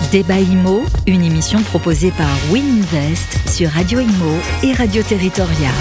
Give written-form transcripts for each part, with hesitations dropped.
Débat Immo, une émission proposée par Wininvest sur Radio Immo et Radio Territoria.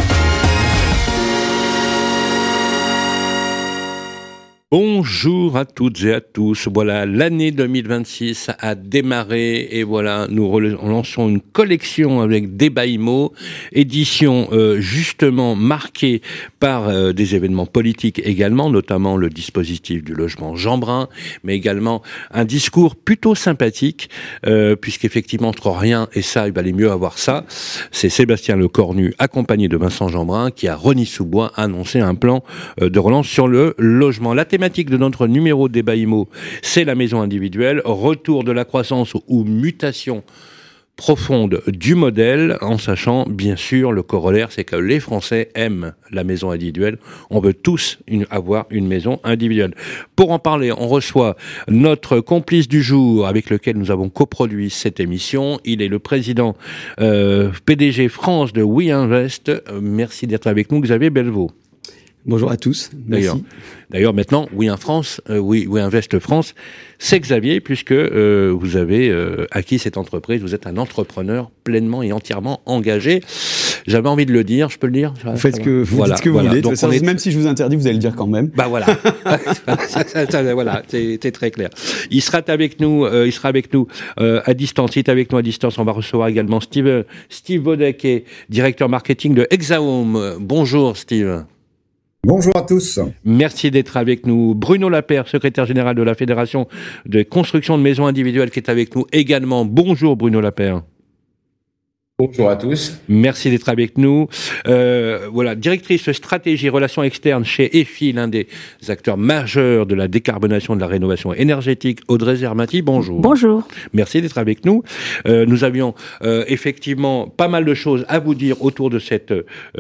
Bonjour à toutes et à tous. Voilà, l'année 2026 a démarré et voilà, nous lançons une collection avec Débat Immo, édition justement marquée par des événements politiques également, notamment le dispositif du logement Jeanbrun, mais également un discours plutôt sympathique, puisqu'effectivement entre rien et ça, il valait mieux avoir ça. C'est Sébastien Lecornu, accompagné de Vincent Jeanbrun, qui à Rosny-sous-Bois a annoncé un plan de relance sur le logement. La thématique de notre numéro de Débat Immo, c'est la maison individuelle, retour de la croissance ou mutation profonde du modèle, en sachant bien sûr le corollaire, c'est que les Français aiment la maison individuelle. On veut tous avoir une maison individuelle. Pour en parler, on reçoit notre complice du jour avec lequel nous avons coproduit cette émission. Il est le président PDG France de Wininvest. Merci d'être avec nous, Xavier Bellevaux. Bonjour à tous. Merci. D'ailleurs, maintenant, Wininvest France, c'est Xavier, puisque vous avez acquis cette entreprise. Vous êtes un entrepreneur pleinement et entièrement engagé. J'avais envie de le dire, je peux le dire. Vous faites ce que vous dites ce que vous voulez. Donc même si je vous interdis, vous allez le dire quand même. Bah voilà. Voilà, c'est très clair. Il sera avec nous à distance. Il est avec nous à distance. On va recevoir également Steve Baudet, qui est directeur marketing de Hexahome. Bonjour Steve. Bonjour à tous. Merci d'être avec nous. Bruno Lapeyre, secrétaire général de la Fédération de construction de maisons individuelles, qui est avec nous également. Bonjour Bruno Lapeyre. Bonjour à tous. Merci d'être avec nous. Voilà, directrice stratégie relations externes chez EFI, l'un des acteurs majeurs de la décarbonation de la rénovation énergétique. Audrey Zermati, bonjour. Bonjour. Merci d'être avec nous. Nous avions effectivement pas mal de choses à vous dire autour de cette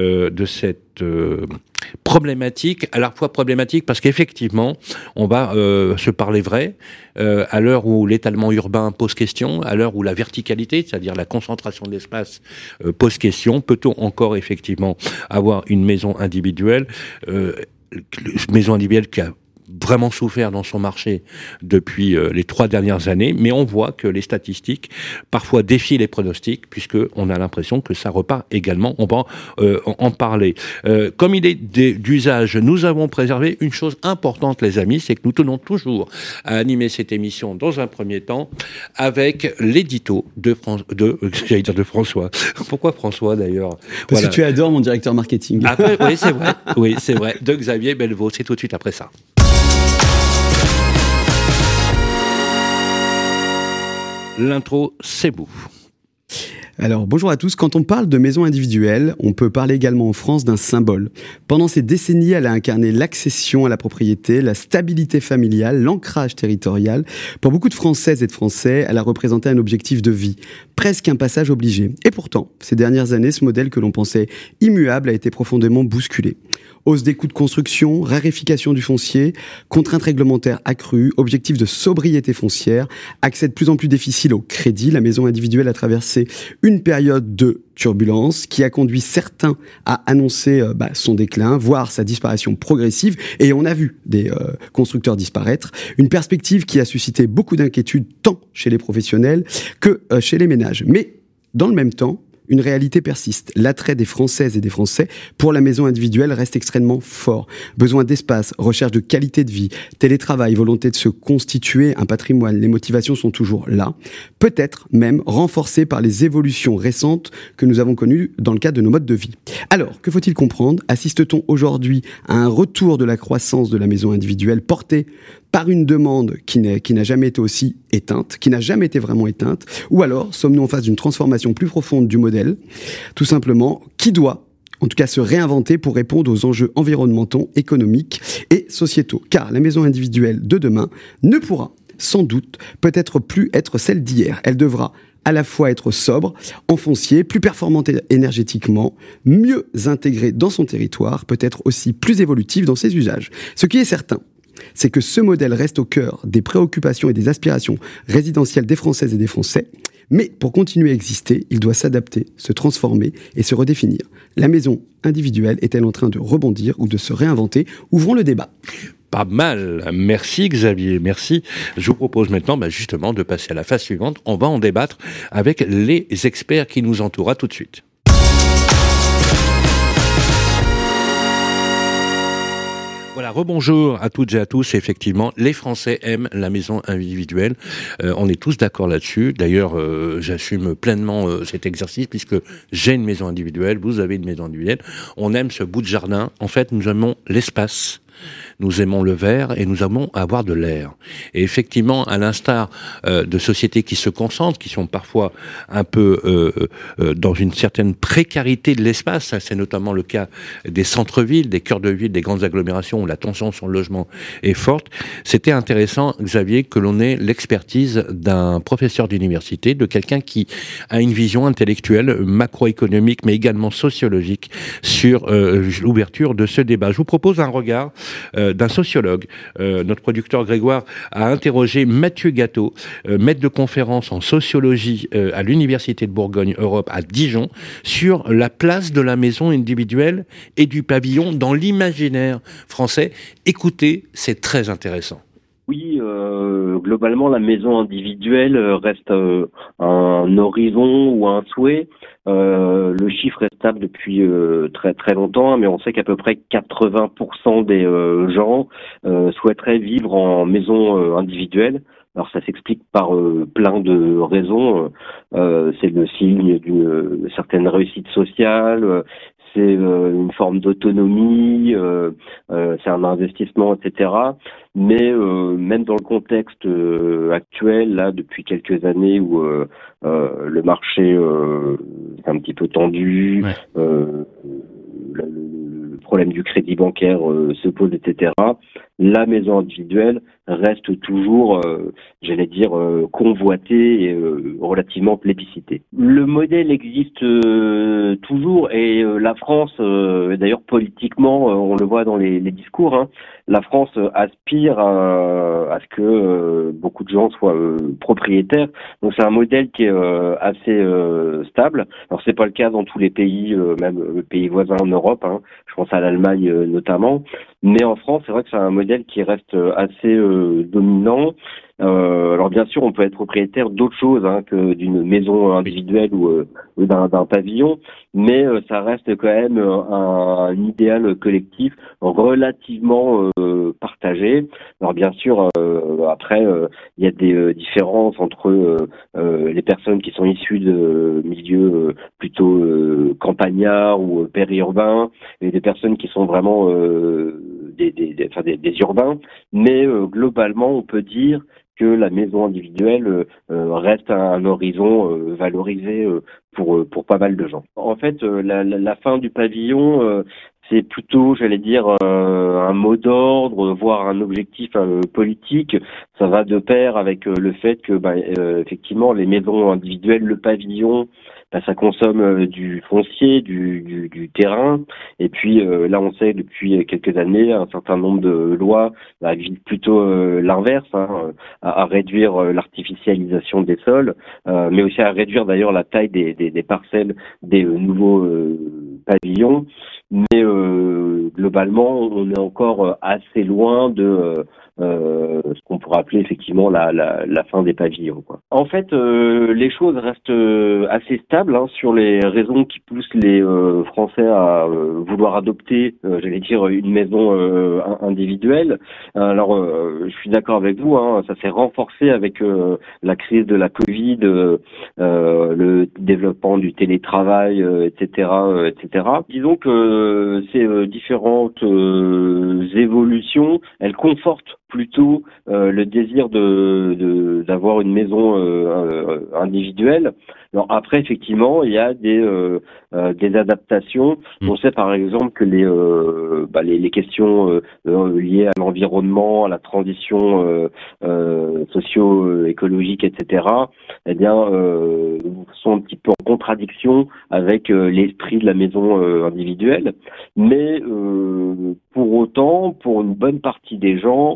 problématique, à la fois problématique parce qu'effectivement, on va se parler vrai, à l'heure où l'étalement urbain pose question, à l'heure où la verticalité, c'est-à-dire la concentration de l'espace, pose question. Peut-on encore effectivement avoir une maison individuelle, maison individuelle qui a vraiment souffert dans son marché depuis les 3 dernières années, mais on voit que les statistiques parfois défient les pronostics, puisqu'on a l'impression que ça repart également. On va en parler. Comme il est d'usage, nous avons préservé une chose importante, les amis, c'est que nous tenons toujours à animer cette émission dans un premier temps avec l'édito de François. Pourquoi François d'ailleurs? Parce que tu adores mon directeur marketing. Après, oui, c'est vrai. De Xavier Bellevaux, c'est tout de suite après ça. L'intro, c'est vous. Alors, bonjour à tous. Quand on parle de maison individuelle, on peut parler également en France d'un symbole. Pendant ces décennies, elle a incarné l'accession à la propriété, la stabilité familiale, l'ancrage territorial. Pour beaucoup de Françaises et de Français, elle a représenté un objectif de vie, presque un passage obligé. Et pourtant, ces dernières années, ce modèle que l'on pensait immuable a été profondément bousculé. Hausse des coûts de construction, raréfication du foncier, contraintes réglementaires accrues, objectifs de sobriété foncière, accès de plus en plus difficile au crédit. La maison individuelle a traversé une période de turbulence qui a conduit certains à annoncer son déclin, voire sa disparition progressive. Et on a vu des constructeurs disparaître. Une perspective qui a suscité beaucoup d'inquiétudes tant chez les professionnels que chez les ménages. Mais dans le même temps, une réalité persiste. L'attrait des Françaises et des Français pour la maison individuelle reste extrêmement fort. Besoin d'espace, recherche de qualité de vie, télétravail, volonté de se constituer un patrimoine, les motivations sont toujours là. Peut-être même renforcées par les évolutions récentes que nous avons connues dans le cadre de nos modes de vie. Alors, que faut-il comprendre? Assiste-t-on aujourd'hui à un retour de la croissance de la maison individuelle portée par une demande qui n'a jamais été aussi éteinte, qui n'a jamais été vraiment éteinte, ou alors sommes-nous en face d'une transformation plus profonde du modèle, tout simplement, qui doit en tout cas se réinventer pour répondre aux enjeux environnementaux, économiques et sociétaux. Car la maison individuelle de demain ne pourra sans doute peut-être plus être celle d'hier. Elle devra à la fois être sobre en foncier, plus performante énergétiquement, mieux intégrée dans son territoire, peut-être aussi plus évolutive dans ses usages. Ce qui est certain, c'est que ce modèle reste au cœur des préoccupations et des aspirations résidentielles des Françaises et des Français. Mais pour continuer à exister, il doit s'adapter, se transformer et se redéfinir. La maison individuelle est-elle en train de rebondir ou de se réinventer? Ouvrons le débat. Pas mal. Merci Xavier, merci. Je vous propose maintenant justement de passer à la phase suivante. On va en débattre avec les experts qui nous entourent. À tout de suite. Voilà, rebonjour à toutes et à tous. Effectivement, les Français aiment la maison individuelle. On est tous d'accord là-dessus. D'ailleurs, j'assume pleinement cet exercice puisque j'ai une maison individuelle, vous avez une maison individuelle. On aime ce bout de jardin. En fait, nous aimons l'espace. Nous aimons le vert et nous aimons avoir de l'air. Et effectivement, à l'instar de sociétés qui se concentrent, qui sont parfois un peu dans une certaine précarité de l'espace, c'est notamment le cas des centres-villes, des cœurs de ville, des grandes agglomérations où la tension sur le logement est forte. C'était intéressant, Xavier, que l'on ait l'expertise d'un professeur d'université, de quelqu'un qui a une vision intellectuelle, macroéconomique, mais également sociologique sur l'ouverture de ce débat. Je vous propose un regard d'un sociologue. Notre producteur Grégoire a interrogé Mathieu Gâteau, maître de conférence en sociologie à l'Université de Bourgogne Europe à Dijon, sur la place de la maison individuelle et du pavillon dans l'imaginaire français. Écoutez, c'est très intéressant. Oui, globalement, la maison individuelle reste un horizon ou un souhait. Le chiffre est stable depuis très très longtemps, mais on sait qu'à peu près 80% des gens souhaiteraient vivre en maison individuelle. Alors ça s'explique par plein de raisons. C'est le signe d'une certaine réussite sociale. C'est une forme d'autonomie, c'est un investissement, etc. Mais même dans le contexte actuel, là, depuis quelques années où le marché est un petit peu tendu, ouais. Le problème du crédit bancaire se pose, etc. La maison individuelle reste toujours, j'allais dire, convoitée et relativement plébiscitée. Le modèle existe toujours et la France, d'ailleurs politiquement, on le voit dans les discours, hein, la France aspire à ce que beaucoup de gens soient propriétaires. Donc c'est un modèle qui est assez stable. Alors c'est pas le cas dans tous les pays, même les pays voisins en Europe, hein. Je pense à l'Allemagne notamment. Mais en France, c'est vrai que c'est un modèle qui reste assez dominant. Alors bien sûr, on peut être propriétaire d'autre chose que d'une maison individuelle ou d'un pavillon, mais ça reste quand même un idéal collectif relativement partagé. Alors bien sûr, après, il y a des différences entre les personnes qui sont issues de milieux plutôt campagnards ou périurbains et des personnes qui sont vraiment des urbains, mais globalement, on peut dire que la maison individuelle reste un horizon valorisé pour pas mal de gens. En fait, la fin du pavillon, c'est plutôt, j'allais dire, un mot d'ordre, voire un objectif politique. Ça va de pair avec le fait que, effectivement, les maisons individuelles, le pavillon, ça consomme du foncier, du terrain. Et puis là, on sait depuis quelques années, un certain nombre de lois visent plutôt l'inverse, à réduire l'artificialisation des sols, mais aussi à réduire d'ailleurs la taille des parcelles des nouveaux pavillons. Mais globalement, on est encore assez loin de ce qu'on pourrait appeler effectivement la fin des pavillons, quoi. En fait, les choses restent assez stables sur les raisons qui poussent les Français à vouloir adopter, j'allais dire, une maison individuelle. Alors, je suis d'accord avec vous, ça s'est renforcé avec la crise de la Covid, le développement du télétravail, etc., etc. Disons que ces différentes évolutions, elles confortent plutôt le désir d'avoir une maison individuelle. Alors après, effectivement, il y a des adaptations. On sait par exemple que les questions liées à l'environnement, à la transition socio-écologique, etc., eh bien, sont un petit peu en contradiction avec l'esprit de la maison individuelle. Mais Pour autant, pour une bonne partie des gens,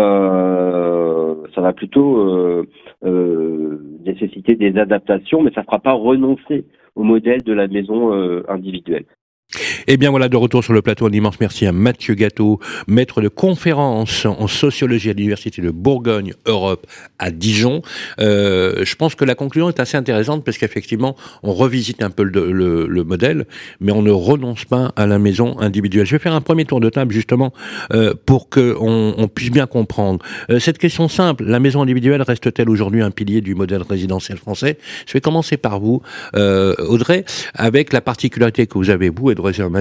ça va plutôt nécessiter des adaptations, mais ça ne fera pas renoncer au modèle de la maison individuelle. Et bien voilà, de retour sur le plateau, un immense merci à Mathieu Gâteau, maître de conférence en sociologie à l'Université de Bourgogne-Europe à Dijon. Je pense que la conclusion est assez intéressante parce qu'effectivement, on revisite un peu le modèle, mais on ne renonce pas à la maison individuelle. Je vais faire un premier tour de table justement pour qu'on puisse bien comprendre. Cette question simple, la maison individuelle reste-t-elle aujourd'hui un pilier du modèle résidentiel français ? Je vais commencer par vous, Audrey, avec la particularité que vous avez, vous,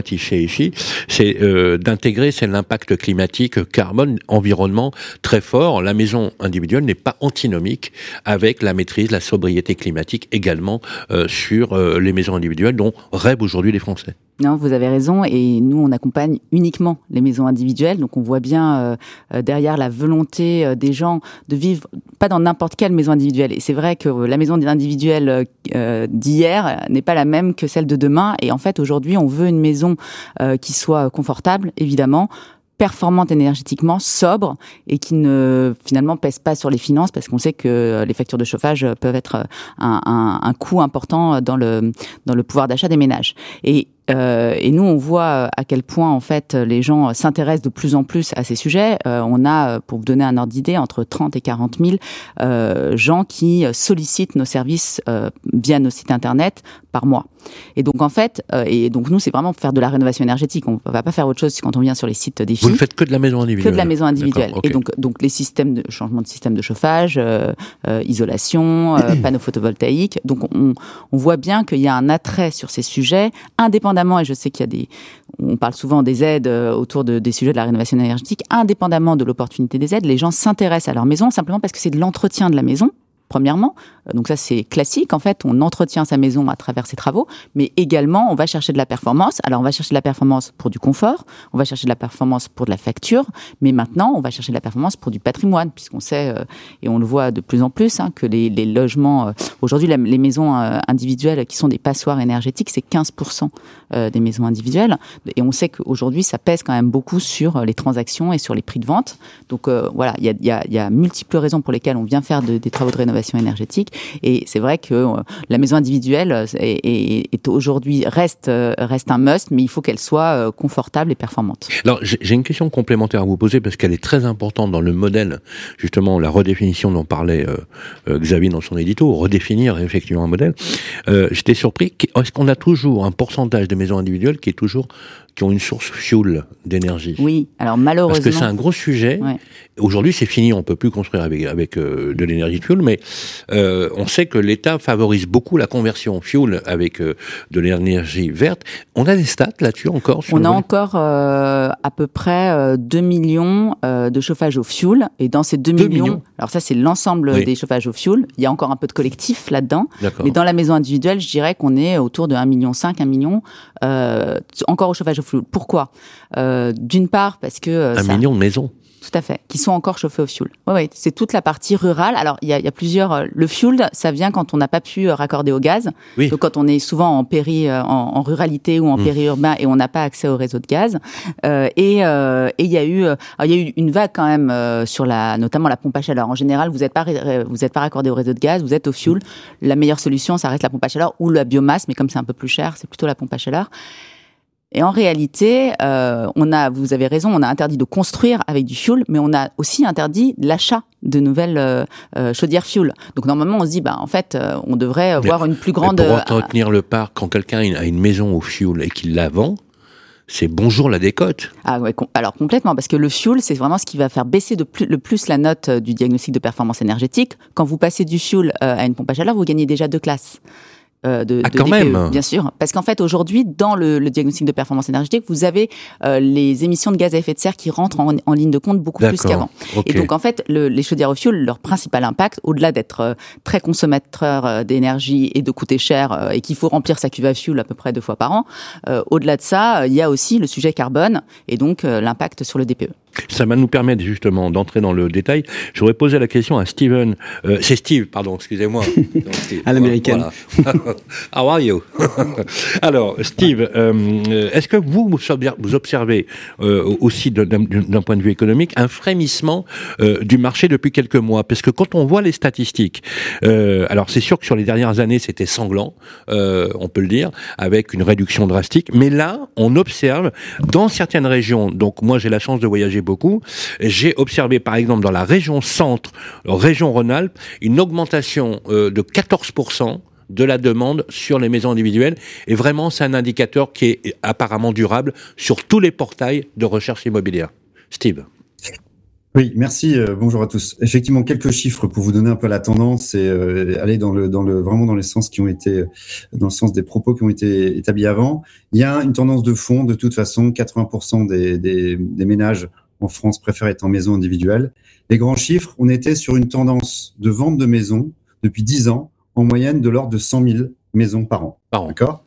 c'est d'intégrer l'impact climatique, carbone, environnement très fort. La maison individuelle n'est pas antinomique avec la maîtrise, la sobriété climatique également sur les maisons individuelles dont rêvent aujourd'hui les Français. Non, vous avez raison, et nous on accompagne uniquement les maisons individuelles, donc on voit bien derrière la volonté des gens de vivre pas dans n'importe quelle maison individuelle. Et c'est vrai que la maison individuelle d'hier n'est pas la même que celle de demain, et en fait aujourd'hui on veut une maison qui soit confortable, évidemment, performante énergétiquement, sobre, et qui ne finalement pèse pas sur les finances, parce qu'on sait que les factures de chauffage peuvent être un coût important dans le pouvoir d'achat des ménages. Et nous, on voit à quel point, en fait, les gens s'intéressent de plus en plus à ces sujets. On a, pour vous donner un ordre d'idée, entre 30 et 40 000 gens qui sollicitent nos services via nos sites internet par mois. Et donc, en fait, nous, c'est vraiment faire de la rénovation énergétique. On ne va pas faire autre chose quand on vient sur les sites des filles. Vous ne faites que de la maison individuelle ? Que de la maison individuelle. Okay. Et donc les systèmes de changement de système de chauffage, isolation, panneaux photovoltaïques. Donc, on voit bien qu'il y a un attrait sur ces sujets, indépendamment, et je sais on parle souvent des aides autour des sujets de la rénovation énergétique, indépendamment de l'opportunité des aides, les gens s'intéressent à leur maison simplement parce que c'est de l'entretien de la maison, premièrement. Donc ça, c'est classique. En fait, on entretient sa maison à travers ses travaux, mais également, on va chercher de la performance. Alors, on va chercher de la performance pour du confort, on va chercher de la performance pour de la facture, mais maintenant, on va chercher de la performance pour du patrimoine, puisqu'on sait, et on le voit de plus en plus, que les logements... aujourd'hui, les maisons individuelles qui sont des passoires énergétiques, c'est 15% des maisons individuelles. Et on sait qu'aujourd'hui, ça pèse quand même beaucoup sur les transactions et sur les prix de vente. Donc, voilà, il y a multiples raisons pour lesquelles on vient faire des travaux de rénovation énergétique. Et c'est vrai que la maison individuelle est aujourd'hui reste un must, mais il faut qu'elle soit confortable et performante. Alors j'ai une question complémentaire à vous poser parce qu'elle est très importante dans le modèle, justement la redéfinition dont parlait Xavier dans son édito, redéfinir effectivement un modèle. J'étais surpris. Est-ce qu'on a toujours un pourcentage de maisons individuelles qui ont une source fuel d'énergie? Oui, alors malheureusement... Parce que c'est un gros sujet. Ouais. Aujourd'hui, c'est fini, on peut plus construire avec de l'énergie fuel, mais on sait que l'État favorise beaucoup la conversion fuel avec de l'énergie verte. On a des stats là-dessus encore? On a encore à peu près 2 millions de chauffages au fuel, et dans ces 2 millions, alors ça c'est l'ensemble des chauffages au fuel, il y a encore un peu de collectif là-dedans, mais dans la maison individuelle, je dirais qu'on est autour de 1,5 million, 1 million encore au chauffage au fuel. Pourquoi? D'une part, parce que... 1 million de maisons. Tout à fait, qui sont encore chauffés au fioul. Oui, c'est toute la partie rurale. Alors, il y a plusieurs... Le fioul, ça vient quand on n'a pas pu raccorder au gaz. Oui. Donc, quand on est souvent en ruralité ou en périurbain et on n'a pas accès au réseau de gaz. Et il y a eu une vague quand même sur notamment la pompe à chaleur. En général, vous n'êtes pas raccordé au réseau de gaz, vous êtes au fioul. La meilleure solution, ça reste la pompe à chaleur ou la biomasse, mais comme c'est un peu plus cher, c'est plutôt la pompe à chaleur. Et en réalité, vous avez raison, on a interdit de construire avec du fioul, mais on a aussi interdit l'achat de nouvelles chaudières fioul. Donc normalement, on se dit, en fait, on devrait avoir une plus grande... Pour entretenir le parc, quand quelqu'un a une maison au fioul et qu'il la vend, c'est bonjour la décote. Ah ouais, alors complètement, parce que le fioul, c'est vraiment ce qui va faire baisser le plus la note du diagnostic de performance énergétique. Quand vous passez du fioul à une pompe à chaleur, vous gagnez déjà 2 classes. Quand DPE, même. Bien sûr, parce qu'en fait aujourd'hui dans le diagnostic de performance énergétique, vous avez les émissions de gaz à effet de serre qui rentrent en ligne de compte beaucoup plus qu'avant. Okay. Et donc en fait les chaudières au fioul, leur principal impact, au-delà d'être très consommateur d'énergie et de coûter cher et qu'il faut remplir sa cuve à fioul à peu près 2 fois par an, au-delà de ça, il y a aussi le sujet carbone et donc l'impact sur le DPE. Ça va nous permettre justement d'entrer dans le détail. J'aurais posé la question à Steven. C'est Steve, pardon, excusez-moi. Non, Steve, à l'américaine. Voilà. How are you? Alors, Steve, est-ce que vous observez aussi d'un point de vue économique un frémissement du marché depuis quelques mois? Parce que quand on voit les statistiques, alors c'est sûr que sur les dernières années c'était sanglant, on peut le dire, avec une réduction drastique. Mais là, on observe dans certaines régions. Donc moi, j'ai la chance de voyager beaucoup. J'ai observé, par exemple, dans la région centre, région Rhône-Alpes, une augmentation de 14% de la demande sur les maisons individuelles. Et vraiment, c'est un indicateur qui est apparemment durable sur tous les portails de recherche immobilière. Steve. Oui, merci. Bonjour à tous. Effectivement, quelques chiffres pour vous donner un peu la tendance et aller vraiment dans les sens qui ont été, dans le sens des propos qui ont été établis avant. Il y a une tendance de fond. De toute façon, 80% des ménages en France préfèrent être en maison individuelle. Les grands chiffres, on était sur une tendance de vente de maisons depuis 10 ans, en moyenne de l'ordre de 100 000 maisons par an. D'accord.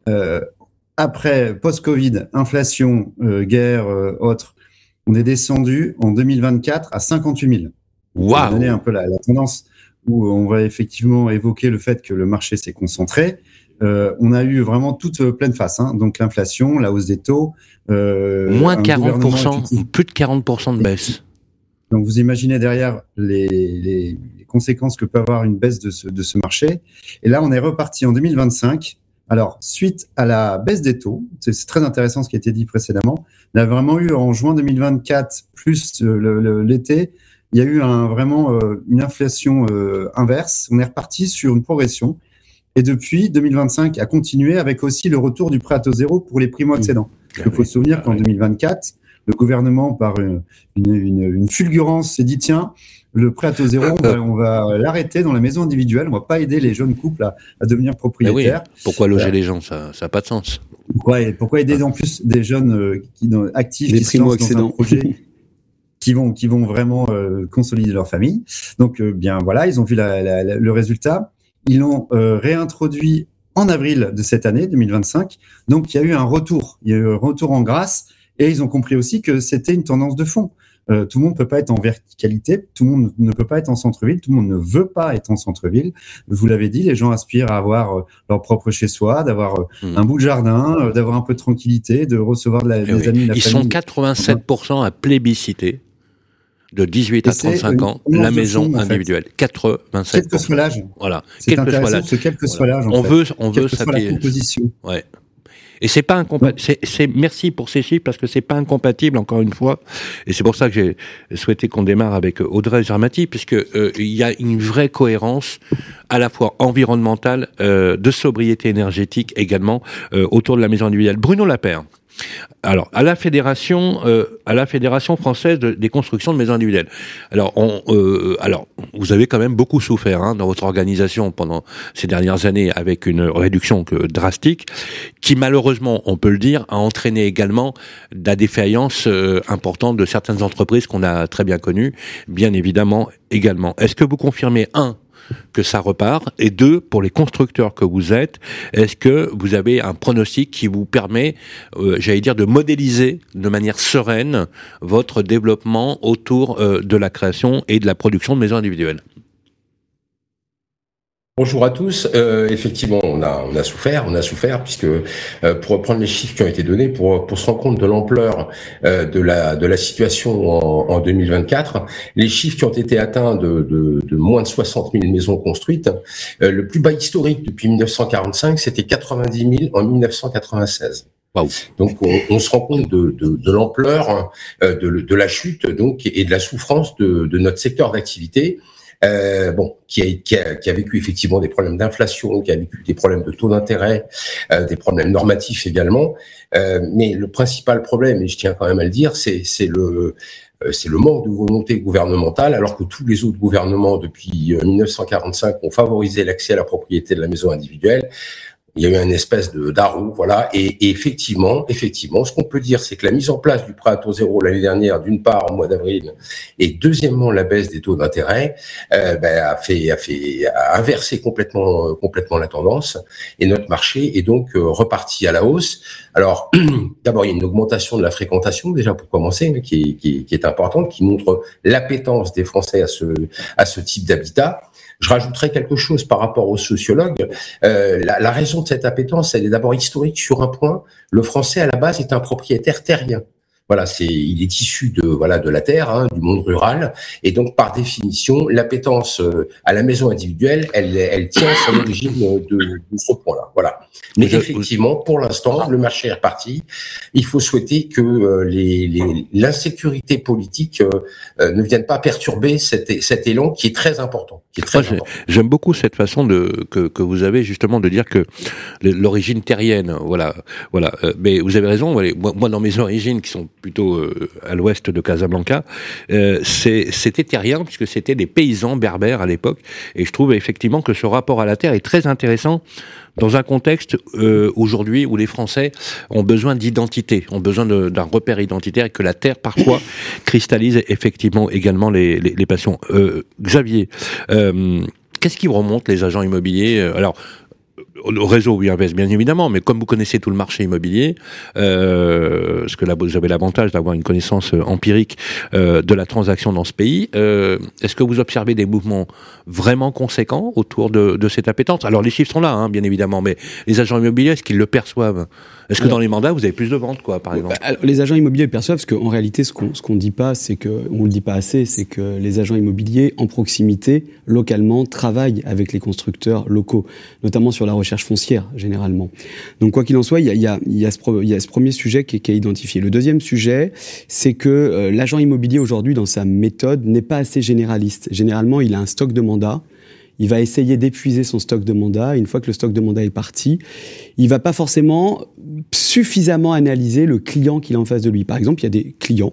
Après, post-Covid, inflation, guerre, autres, on est descendu en 2024 à 58 000. Wow. Ça va donner un peu la tendance où on va effectivement évoquer le fait que le marché s'est concentré. On a eu vraiment toute pleine face, hein. Donc l'inflation, la hausse des taux. Moins 40%, plus de 40% de baisse. Donc vous imaginez derrière les conséquences que peut avoir une baisse de ce marché. Et là, on est reparti en 2025. Alors, suite à la baisse des taux, c'est très intéressant ce qui a été dit précédemment, on a vraiment eu en juin 2024, plus l'été, il y a eu vraiment une inflation inverse. On est reparti sur une progression. Et depuis 2025, a continué avec aussi le retour du prêt à taux zéro pour les primo-accédants. Il faut se souvenir qu'en 2024, le gouvernement, par une fulgurance, s'est dit, tiens, le prêt à taux zéro, on va l'arrêter dans la maison individuelle. On va pas aider les jeunes couples à devenir propriétaires. Oui. Pourquoi loger les gens? Ça n'a pas de sens. Pourquoi aider en plus des jeunes actifs les qui se lancent dans un projet qui vont vraiment consolider leur famille. Donc, bien voilà, ils ont vu le résultat. Ils l'ont réintroduit en avril de cette année, 2025. Donc, il y a eu un retour. Il y a eu un retour en grâce. Et ils ont compris aussi que c'était une tendance de fond. Tout le monde ne peut pas être en verticalité, tout le monde ne peut pas être en centre-ville, tout le monde ne veut pas être en centre-ville. Vous l'avez dit, les gens aspirent à avoir leur propre chez-soi, d'avoir un bout de jardin, d'avoir un peu de tranquillité, de recevoir des amis, de la famille. Ils sont 87% à plébisciter de 18 à 35 ans la maison individuelle. 87%. Quel que soit l'âge. Voilà. C'est intéressant, quel que soit l'âge. On veut s'appuyer. La composition. Ouais. Et c'est pas incompatible. Merci pour ces chiffres parce que c'est pas incompatible, encore une fois. Et c'est pour ça que j'ai souhaité qu'on démarre avec Audrey Germati, puisque il y a une vraie cohérence à la fois environnementale, de sobriété énergétique également autour de la maison individuelle. Bruno Lapeyre. Alors, à la fédération française des constructions de maisons individuelles. Alors, vous avez quand même beaucoup souffert dans votre organisation pendant ces dernières années avec une réduction drastique, qui malheureusement, on peut le dire, a entraîné également de la défaillance importante de certaines entreprises qu'on a très bien connues, bien évidemment également. Est-ce que vous confirmez que ça repart, et 2, pour les constructeurs que vous êtes, est-ce que vous avez un pronostic qui vous permet, de modéliser de manière sereine votre développement autour de la création et de la production de maisons individuelles? Bonjour à tous. Effectivement, on a souffert puisque pour reprendre les chiffres qui ont été donnés, pour se rendre compte de l'ampleur de la situation en 2024, les chiffres qui ont été atteints de moins de 60 000 maisons construites, le plus bas historique depuis 1945, c'était 90 000 en 1996. Wow. Donc on se rend compte de l'ampleur de la chute donc et de la souffrance de notre secteur d'activité. Qui a vécu effectivement des problèmes d'inflation, qui a vécu des problèmes de taux d'intérêt, des problèmes normatifs également. Mais le principal problème, et je tiens quand même à le dire, c'est le manque de volonté gouvernementale, alors que tous les autres gouvernements depuis 1945 ont favorisé l'accès à la propriété de la maison individuelle. Il y a eu une espèce d'arrou, voilà. Et effectivement, ce qu'on peut dire, c'est que la mise en place du prêt à taux zéro l'année dernière, d'une part au mois d'avril, et deuxièmement la baisse des taux d'intérêt, a inversé complètement la tendance. Et notre marché est donc reparti à la hausse. Alors, d'abord, il y a une augmentation de la fréquentation déjà pour commencer, qui est importante, qui montre l'appétence des Français à ce type d'habitat. Je rajouterais quelque chose par rapport aux sociologues. La raison de cette appétence, elle est d'abord historique sur un point. Le Français, à la base, est un propriétaire terrien. Voilà, il est issu de la terre, du monde rural, et donc par définition, l'appétence à la maison individuelle, elle tient son origine de ce point-là. Voilà. Mais effectivement, pour l'instant, le marché est reparti. Il faut souhaiter que l'insécurité politique ne vienne pas perturber cet élan qui est très important. J'aime beaucoup cette façon que vous avez justement de dire que l'origine terrienne, voilà. Mais vous avez raison. Moi, dans mes origines qui sont plutôt à l'ouest de Casablanca, c'était terrien puisque c'était des paysans berbères à l'époque. Et je trouve effectivement que ce rapport à la terre est très intéressant dans un contexte aujourd'hui où les Français ont besoin d'identité, ont besoin d'un repère identitaire et que la terre parfois cristallise effectivement également les passions. Xavier, qu'est-ce qui remonte les agents immobiliers ? Alors, au réseau, oui, investe bien évidemment, mais comme vous connaissez tout le marché immobilier, parce que là, vous avez l'avantage d'avoir une connaissance empirique de la transaction dans ce pays, est-ce que vous observez des mouvements vraiment conséquents autour de cette appétence ? Alors, les chiffres sont là, bien évidemment, mais les agents immobiliers, est-ce qu'ils le perçoivent ? Est-ce que dans les mandats, vous avez plus de ventes, par exemple ? Alors, les agents immobiliers le perçoivent, parce qu'en réalité, ce qu'on dit pas, c'est que, on le dit pas assez, c'est que les agents immobiliers, en proximité, localement, travaillent avec les constructeurs locaux, notamment sur la recherche foncière, généralement. Donc, quoi qu'il en soit, il y a ce premier sujet qui est identifié. Le deuxième sujet, c'est que l'agent immobilier, aujourd'hui, dans sa méthode, n'est pas assez généraliste. Généralement, il a un stock de mandats. Il va essayer d'épuiser son stock de mandats. Une fois que le stock de mandats est parti, il va pas forcément suffisamment analyser le client qu'il a en face de lui. Par exemple, il y a des clients,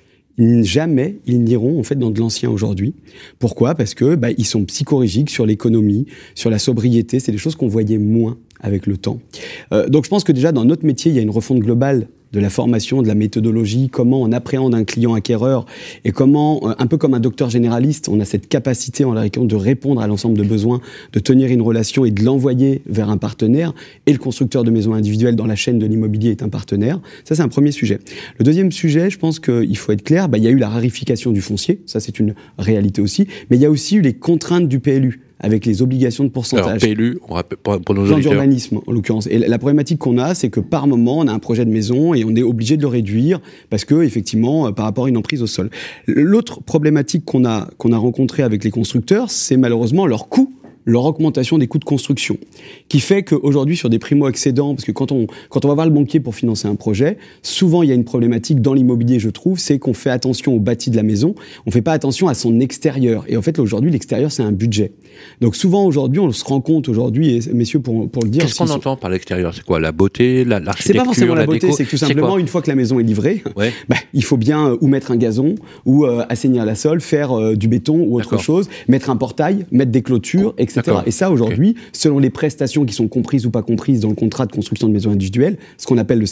jamais ils n'iront en fait dans de l'ancien aujourd'hui. Pourquoi ? Parce que ils sont psychorigiques sur l'économie, sur la sobriété. C'est des choses qu'on voyait moins avec le temps. Donc je pense que déjà dans notre métier, il y a une refonte globale de la formation, de la méthodologie, comment on appréhende un client acquéreur et comment, un peu comme un docteur généraliste, on a cette capacité en la région de répondre à l'ensemble de besoins, de tenir une relation et de l'envoyer vers un partenaire. Et le constructeur de maisons individuelles dans la chaîne de l'immobilier est un partenaire. Ça, c'est un premier sujet. Le deuxième sujet, je pense qu'il faut être clair, il y a eu la rarification du foncier, ça c'est une réalité aussi, mais il y a aussi eu les contraintes du PLU, avec les obligations de pourcentage. Alors, PLU, on rappelle pour nos plan auditeurs. d'urbanisme, en l'occurrence. Et la problématique qu'on a, c'est que par moment, on a un projet de maison et on est obligé de le réduire parce que, effectivement, par rapport à une emprise au sol. L'autre problématique qu'on a rencontrée avec les constructeurs, c'est malheureusement leur coût, leur augmentation des coûts de construction, qui fait qu'aujourd'hui, sur des primo-accédants, parce que quand on va voir le banquier pour financer un projet, souvent il y a une problématique dans l'immobilier, je trouve, c'est qu'on fait attention au bâti de la maison, on fait pas attention à son extérieur. Et en fait, aujourd'hui, l'extérieur, c'est un budget. Donc souvent, aujourd'hui, on se rend compte aujourd'hui, et messieurs, pour le dire... Qu'est-ce qu'on entend par l'extérieur ? C'est quoi ? La beauté, l'architecture, c'est pas forcément la beauté, déco, c'est que tout simplement, une fois que la maison est livrée, il faut bien ou mettre un gazon, ou assainir la sole, faire du béton ou autre chose, mettre un portail, mettre des clôtures, etc. Et ça, aujourd'hui, selon les prestations qui sont comprises ou pas comprises dans le contrat de construction de maisons individuelles, ce qu'on appelle le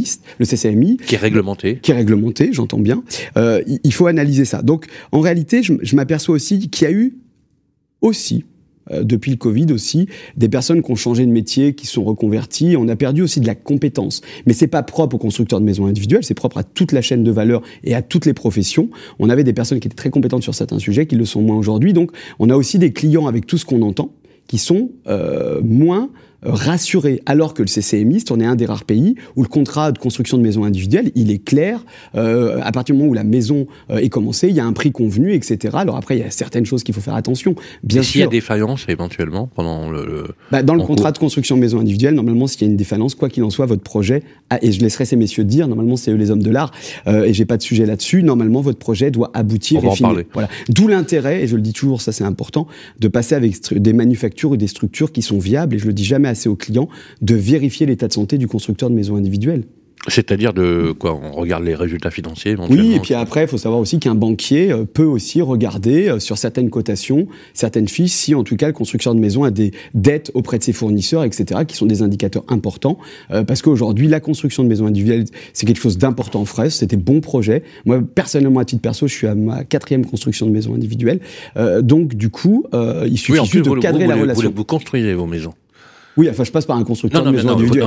CCMI... Qui est réglementé, j'entends bien. Il faut analyser ça. Donc, en réalité, je m'aperçois aussi qu'il y a eu aussi... depuis le Covid aussi, des personnes qui ont changé de métier, qui sont reconverties. On a perdu aussi de la compétence. Mais c'est pas propre aux constructeurs de maisons individuelles, c'est propre à toute la chaîne de valeur et à toutes les professions. On avait des personnes qui étaient très compétentes sur certains sujets, qui le sont moins aujourd'hui. Donc, on a aussi des clients avec tout ce qu'on entend, qui sont moins rassurés, alors que le CCMiste, on est un des rares pays où le contrat de construction de maisons individuelles, il est clair, à partir du moment où la maison est commencée, il y a un prix convenu, etc. Alors après, il y a certaines choses qu'il faut faire attention, bien sûr. S'il y a défaillance, éventuellement, pendant dans le contrat de construction de maisons individuelles, normalement, s'il y a une défaillance, quoi qu'il en soit, votre projet, et je laisserai ces messieurs dire, normalement, c'est eux les hommes de l'art, et j'ai pas de sujet là-dessus, normalement, votre projet doit aboutir et finir. Voilà. D'où l'intérêt, et je le dis toujours, ça c'est important, de passer avec des manufactures ou des structures qui sont viables, et je le dis jamais assez aux clients, de vérifier l'état de santé du constructeur de maisons individuelles. C'est-à-dire on regarde les résultats financiers éventuellement. Oui, et puis après, il faut savoir aussi qu'un banquier peut aussi regarder sur certaines cotations, certaines fiches, si en tout cas le constructeur de maison a des dettes auprès de ses fournisseurs, etc., qui sont des indicateurs importants, parce qu'aujourd'hui, la construction de maisons individuelles, c'est quelque chose d'important en France, c'est des bons projets. Moi, personnellement, à titre perso, je suis à ma 4e construction de maison individuelle, donc du coup, il suffit juste de cadrer la relation. Vous construisez vos maisons. Oui, enfin, je passe par un constructeur de maison individuelle.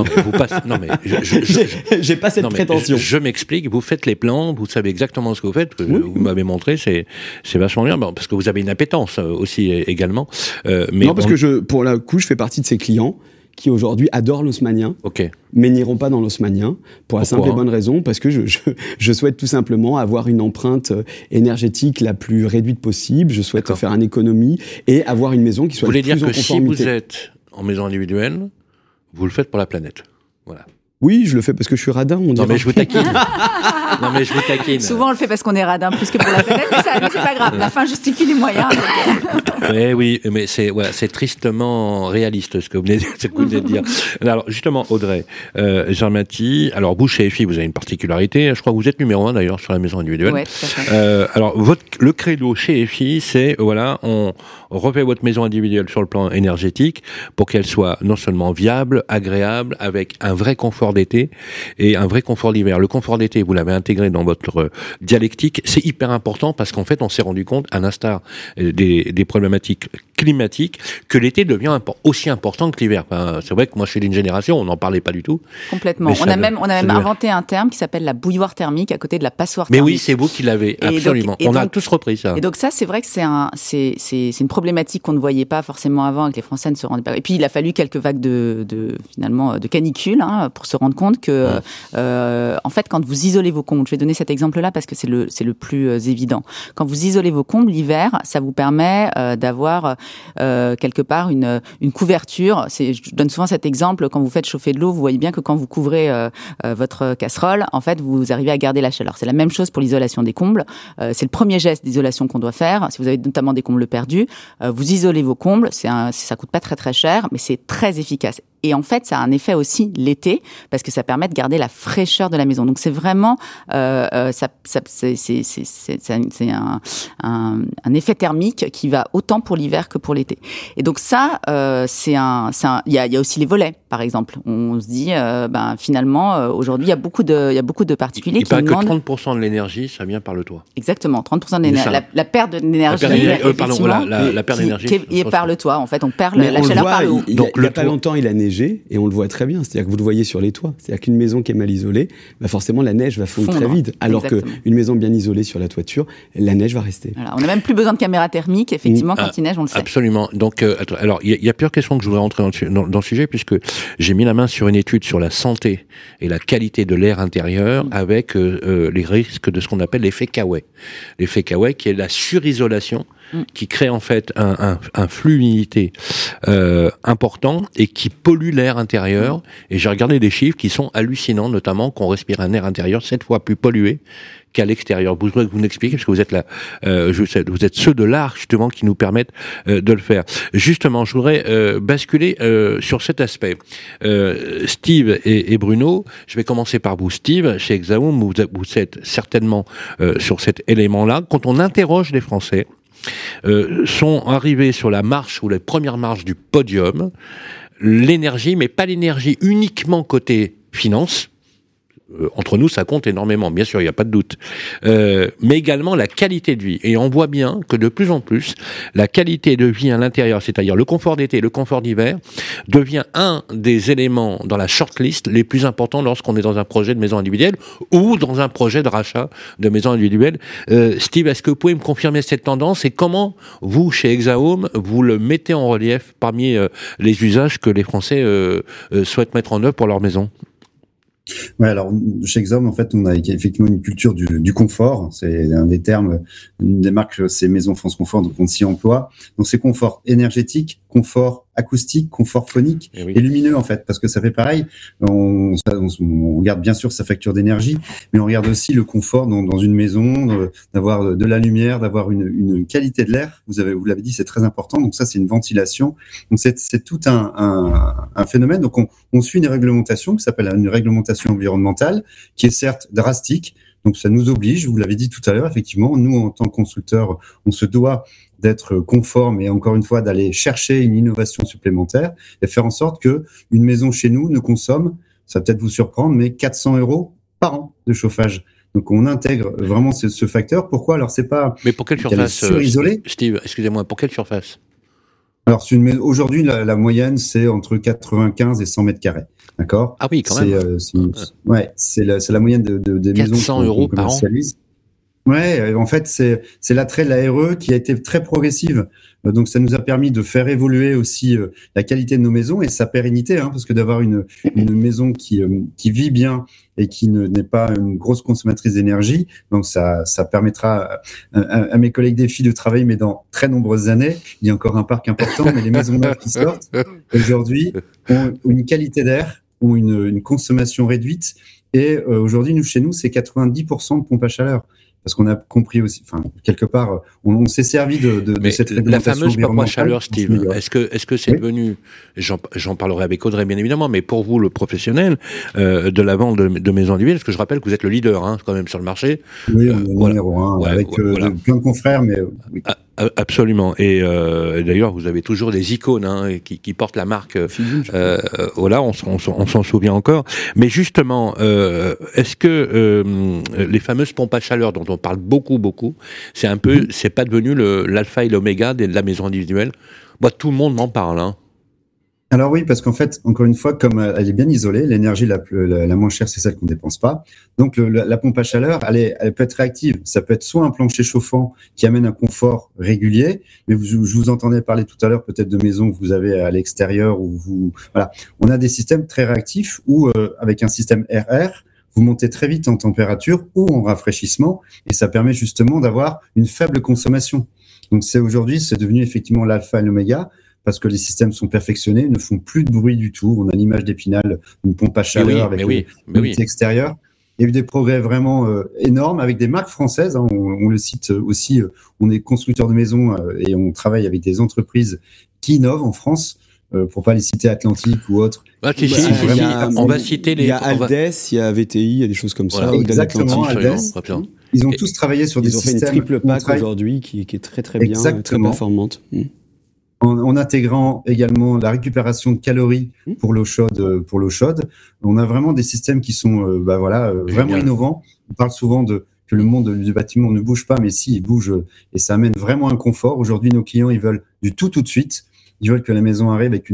J'ai pas cette prétention. Je m'explique, vous faites les plans, vous savez exactement ce que vous faites, vous m'avez montré, c'est vachement bien, parce que vous avez une appétence aussi également. Non, parce que pour le coup, je fais partie de ces clients qui aujourd'hui adorent l'haussmannien, mais n'iront pas dans l'haussmannien, pour la simple et bonne raison, parce que je souhaite tout simplement avoir une empreinte énergétique la plus réduite possible, je souhaite faire une économie et avoir une maison qui soit le plus en conformité. Vous voulez dire que si vous êtes en maison individuelle, vous le faites pour la planète. Voilà. Oui, je le fais parce que je suis radin. Non, mais je vous taquine. Souvent, on le fait parce qu'on est radin plus que pour la planète, mais ça, c'est pas grave. La fin justifie les moyens. Oui, mais c'est tristement réaliste ce que vous venez de dire. Alors, justement, Audrey, Jean-Mathie, alors vous, chez EFI, vous avez une particularité. Je crois que vous êtes numéro 1 d'ailleurs sur la maison individuelle. Ouais, tout à fait. Alors, le credo chez EFI, c'est, on refait votre maison individuelle sur le plan énergétique pour qu'elle soit non seulement viable, agréable, avec un vrai confort d'été et un vrai confort d'hiver. Le confort d'été, vous l'avez intégré dans votre dialectique, c'est hyper important parce qu'en fait, on s'est rendu compte, à l'instar des problématiques climatiques, que l'été devient aussi important que l'hiver. Enfin, c'est vrai que moi, je suis d'une génération, on n'en parlait pas du tout. Complètement. On a même inventé un terme qui s'appelle la bouilloire thermique à côté de la passoire thermique. Mais oui, c'est vous qui l'avez, absolument. On a tous repris ça. Et donc ça, c'est vrai que c'est une problématique qu'on ne voyait pas forcément avant et que les Français ne se rendaient pas. Et puis, il a fallu quelques vagues de canicule pour se rendre compte que, en fait, quand vous isolez vos combles, je vais donner cet exemple-là parce que c'est le plus évident. Quand vous isolez vos combles l'hiver, ça vous permet d'avoir quelque part une couverture. Je donne souvent cet exemple, quand vous faites chauffer de l'eau, vous voyez bien que quand vous couvrez votre casserole, en fait, vous arrivez à garder la chaleur. C'est la même chose pour l'isolation des combles. C'est le premier geste d'isolation qu'on doit faire. Si vous avez notamment des combles perdus, vous isolez vos combles. Ça coûte pas très très cher, mais c'est très efficace. Et en fait, ça a un effet aussi l'été, parce que ça permet de garder la fraîcheur de la maison. Donc c'est vraiment, c'est un effet thermique qui va autant pour l'hiver que pour l'été. Et donc ça, il y a aussi les volets, par exemple. On se dit, finalement, aujourd'hui, il y a beaucoup de particuliers qui demandent. Il paraît que 30% de l'énergie, ça vient par le toit. Exactement, 30% de l'énergie. La perte d'énergie. La perte d'énergie. Qui est par le toit. En fait, on perd la chaleur par le haut. Il n'y a pas longtemps, il a neigé et on le voit très bien. C'est-à-dire que vous le voyez sur les toits. C'est-à-dire qu'une maison qui est mal isolée, forcément la neige va fondre très vite. Alors qu'une maison bien isolée sur la toiture, la neige va rester. Voilà, on n'a même plus besoin de caméra thermique. Effectivement, quand il neige, on le sait. Absolument. Donc, alors il y a plusieurs questions que je voudrais rentrer dans le sujet, puisque j'ai mis la main sur une étude sur la santé et la qualité de l'air intérieur avec les risques de ce qu'on appelle l'effet Kawai. L'effet Kawai, qui est la surisolation, qui crée en fait un flux d'humidité important et qui pollue l'air intérieur. Et j'ai regardé des chiffres qui sont hallucinants, notamment qu'on respire un air intérieur 7 fois plus pollué qu'à l'extérieur. Vous voudrez que vous m'expliquiez, parce que vous êtes là, vous êtes ceux de l'art justement qui nous permettent de le faire. Justement, je voudrais basculer sur cet aspect. Steve et Bruno, je vais commencer par vous. Steve, chez Exaum, vous êtes certainement sur cet élément-là. Quand on interroge les Français, sont arrivés sur la marche ou les premières marches du podium, l'énergie, mais pas l'énergie uniquement côté finance. Entre nous, ça compte énormément, bien sûr, il n'y a pas de doute. Mais également la qualité de vie. Et on voit bien que de plus en plus, la qualité de vie à l'intérieur, c'est-à-dire le confort d'été, le confort d'hiver, devient un des éléments dans la shortlist les plus importants lorsqu'on est dans un projet de maison individuelle ou dans un projet de rachat de maison individuelle. Steve, est-ce que vous pouvez me confirmer cette tendance et comment vous, chez Exaum, vous le mettez en relief parmi les usages que les Français souhaitent mettre en œuvre pour leur maison ? Ouais, alors chez Exaum, en fait, on a effectivement une culture du confort. C'est un des termes, une des marques, c'est Maison France Confort, donc on s'y emploie. Donc c'est confort énergétique, confort acoustique, confort phonique et lumineux en fait, parce que ça fait pareil. On regarde bien sûr sa facture d'énergie, mais on regarde aussi le confort dans une maison, d'avoir de la lumière, d'avoir une qualité de l'air. Vous l'avez dit, c'est très important. Donc ça, c'est une ventilation. Donc c'est tout un phénomène. Donc on suit une réglementation qui s'appelle une réglementation environnementale, qui est certes drastique. Donc ça nous oblige, vous l'avez dit tout à l'heure, effectivement, nous en tant que constructeurs, on se doit d'être conforme et encore une fois d'aller chercher une innovation supplémentaire et faire en sorte que une maison chez nous ne consomme, ça va peut-être vous surprendre, mais 400 € par an de chauffage. Donc on intègre vraiment ce facteur. Pourquoi? Alors c'est pas. Mais pour quelle surface, Steve, excusez-moi, pour quelle surface? Alors aujourd'hui la moyenne c'est entre 95 et 100 mètres carrés. D'accord. Ah oui, quand même. C'est la moyenne des maisons 400 € par an. Ouais, en fait, c'est l'attrait de la RE qui a été très progressive. Donc, ça nous a permis de faire évoluer aussi la qualité de nos maisons et sa pérennité, parce que d'avoir une maison qui vit bien et qui n'est pas une grosse consommatrice d'énergie, donc ça permettra à mes collègues des filles de travailler, mais dans très nombreuses années. Il y a encore un parc important, mais les maisons neuves qui sortent aujourd'hui ont une qualité d'air, ont une consommation réduite. Et aujourd'hui, chez nous, c'est 90% de pompes à chaleur. Parce qu'on a compris aussi, quelque part, on s'est servi de cette réglementation. La fameuse pompe à chaleur, Steve, est-ce que c'est devenu, j'en parlerai avec Audrey bien évidemment, mais pour vous, le professionnel de la vente de maisons individuelles, parce que je rappelle que vous êtes le leader, quand même, sur le marché. Oui, on est numéro 1, avec plein de confrères, mais oui. Absolument. Et d'ailleurs, vous avez toujours des icônes qui portent la marque. Voilà, on s'en souvient encore. Mais justement, est-ce que les fameuses pompes à chaleur dont on parle beaucoup, c'est un peu, c'est pas devenu l'alpha et l'oméga de la maison individuelle? Moi, tout le monde m'en parle. Alors oui, parce qu'en fait, encore une fois, comme elle est bien isolée, l'énergie la moins chère, c'est celle qu'on dépense pas. Donc la pompe à chaleur, elle peut être réactive. Ça peut être soit un plancher chauffant qui amène un confort régulier, mais je vous entendais parler tout à l'heure peut-être de maisons que vous avez à l'extérieur voilà. On a des systèmes très réactifs où avec un système RR, vous montez très vite en température ou en rafraîchissement, et ça permet justement d'avoir une faible consommation. Donc aujourd'hui, c'est devenu effectivement l'alpha et l'oméga, parce que les systèmes sont perfectionnés, ne font plus de bruit du tout. On a l'image d'Épinal, une pompe à chaleur avec l'unité extérieure. Il y a eu des progrès vraiment énormes avec des marques françaises. On le cite aussi, on est constructeur de maisons et on travaille avec des entreprises qui innovent en France. Pour pas les citer Atlantique ou autres. On va citer les. Il y a Aldes, il y a VTI, il y a des choses comme ça. Exactement, Aldes. Ils ont tous travaillé sur des systèmes. Ils ont fait une triple pack aujourd'hui qui est très très bien, très performante. En intégrant également la récupération de calories pour l'eau chaude. On a vraiment des systèmes qui sont vraiment innovants. On parle souvent que le monde du bâtiment ne bouge pas, mais si, il bouge et ça amène vraiment un confort. Aujourd'hui, nos clients, ils veulent du tout de suite. Ils veulent que la maison arrive avec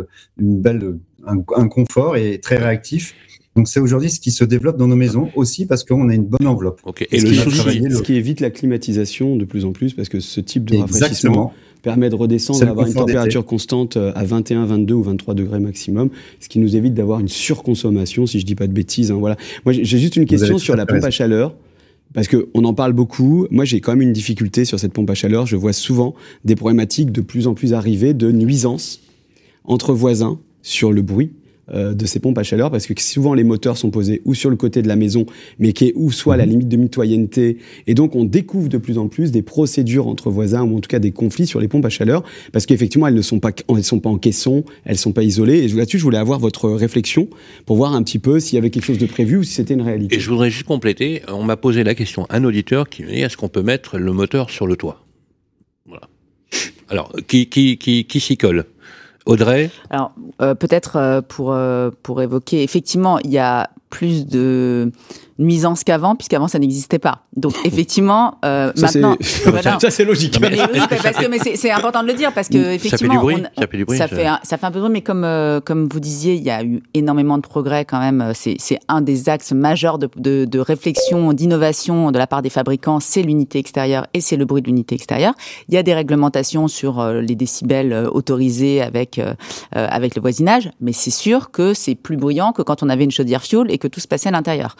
un confort et très réactif. Donc c'est aujourd'hui ce qui se développe dans nos maisons aussi parce qu'on a une bonne enveloppe. Okay. Et ce qui évite la climatisation de plus en plus parce que ce type de rafraîchissement permet de redescendre et d'avoir une température constante à 21, 22 ou 23 degrés maximum, ce qui nous évite d'avoir une surconsommation, si je dis pas de bêtises. Voilà. Moi j'ai juste une question sur la pompe à chaleur. Parce qu'on en parle beaucoup. Moi, j'ai quand même une difficulté sur cette pompe à chaleur. Je vois souvent des problématiques de plus en plus arriver de nuisances entre voisins sur le bruit de ces pompes à chaleur, parce que souvent les moteurs sont posés ou sur le côté de la maison, mais qui est ou soit à la limite de mitoyenneté. Et donc, on découvre de plus en plus des procédures entre voisins, ou en tout cas des conflits sur les pompes à chaleur, parce qu'effectivement, elles ne sont pas en caisson, elles sont pas isolées. Et là-dessus, je voulais avoir votre réflexion pour voir un petit peu s'il y avait quelque chose de prévu ou si c'était une réalité. Et je voudrais juste compléter. On m'a posé la question, un auditeur qui me dit, est-ce qu'on peut mettre le moteur sur le toit? Voilà. Alors, qui s'y colle? Audrey? Alors, peut-être pour évoquer, effectivement, il y a plus de nuisances qu'avant, puisqu'avant ça n'existait pas. Donc effectivement, maintenant, ça c'est logique. Mais c'est important de le dire parce que effectivement, ça fait du bruit. Ça fait un peu de bruit, mais comme vous disiez, il y a eu énormément de progrès quand même. C'est un des axes majeurs de réflexion, d'innovation de la part des fabricants, c'est l'unité extérieure et c'est le bruit de l'unité extérieure. Il y a des réglementations sur les décibels autorisés avec le voisinage, mais c'est sûr que c'est plus bruyant que quand on avait une chaudière fioul et que tout se passait à l'intérieur.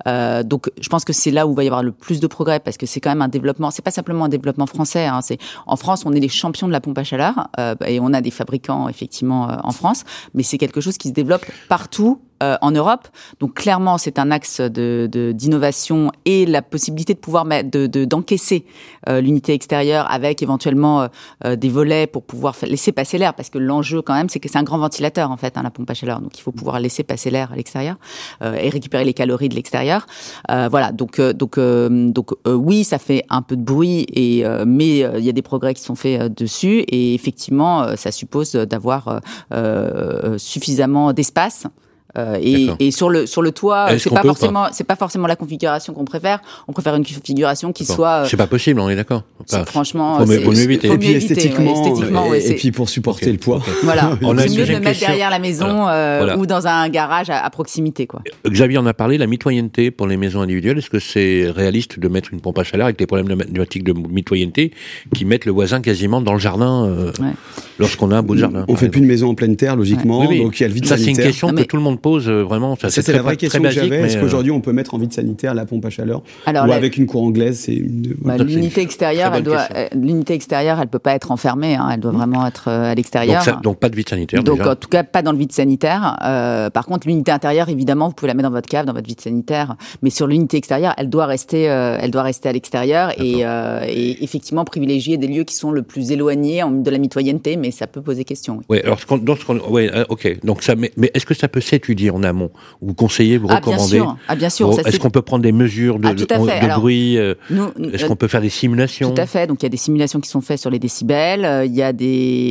Donc, je pense que c'est là où va y avoir le plus de progrès, parce que c'est quand même un développement. C'est pas simplement un développement français. Hein, en France, on est les champions de la pompe à chaleur et on a des fabricants effectivement en France, mais c'est quelque chose qui se développe partout. En Europe, donc clairement c'est un axe d'innovation et la possibilité de pouvoir d'encaisser l'unité extérieure avec éventuellement des volets pour pouvoir laisser passer l'air, parce que l'enjeu quand même c'est que c'est un grand ventilateur en fait, la pompe à chaleur, donc il faut pouvoir laisser passer l'air à l'extérieur et récupérer les calories de l'extérieur. Voilà, donc oui, ça fait un peu de bruit mais il y a des progrès qui sont faits dessus, et effectivement ça suppose d'avoir suffisamment d'espace. Et sur le toit, c'est pas forcément la configuration qu'on préfère. On préfère une configuration qui soit. C'est pas possible, on est d'accord. Franchement, faut mieux éviter. Et puis esthétiquement, et puis pour supporter le poids. Voilà. C'est mieux de le mettre derrière la maison ou dans un garage à proximité, quoi. Xavier en a parlé, la mitoyenneté pour les maisons individuelles. Est-ce que c'est réaliste de mettre une pompe à chaleur avec les problèmes pneumatiques de mitoyenneté qui mettent le voisin quasiment dans le jardin lorsqu'on a un bout de jardin? On fait plus une maison en pleine terre, logiquement. Donc il y a le vide sanitaire. Ça, c'est une question que tout le monde pose vraiment. Ça, c'est la vraie question que j'avais. Est-ce qu'aujourd'hui on peut mettre en vide sanitaire la pompe à chaleur ou avec une cour anglaise? L'unité extérieure, elle peut pas être enfermée. Hein, elle doit vraiment être à l'extérieur. Donc pas de vide sanitaire. Donc déjà. En tout cas pas dans le vide sanitaire. Par contre, l'unité intérieure, évidemment, vous pouvez la mettre dans votre cave, dans votre vide sanitaire. Mais sur l'unité extérieure, elle doit rester à l'extérieur et effectivement privilégier des lieux qui sont le plus éloignés de la mitoyenneté. Mais ça peut poser question. Oui. Alors ok. Donc ça, mais est-ce que ça peut s'étudier en amont? Vous conseillez, vous recommandez? Bien sûr. Est-ce qu'on peut prendre des mesures de bruit? Est-ce qu'on peut faire des simulations? Tout à fait. Donc il y a des simulations qui sont faites sur les décibels. Il y a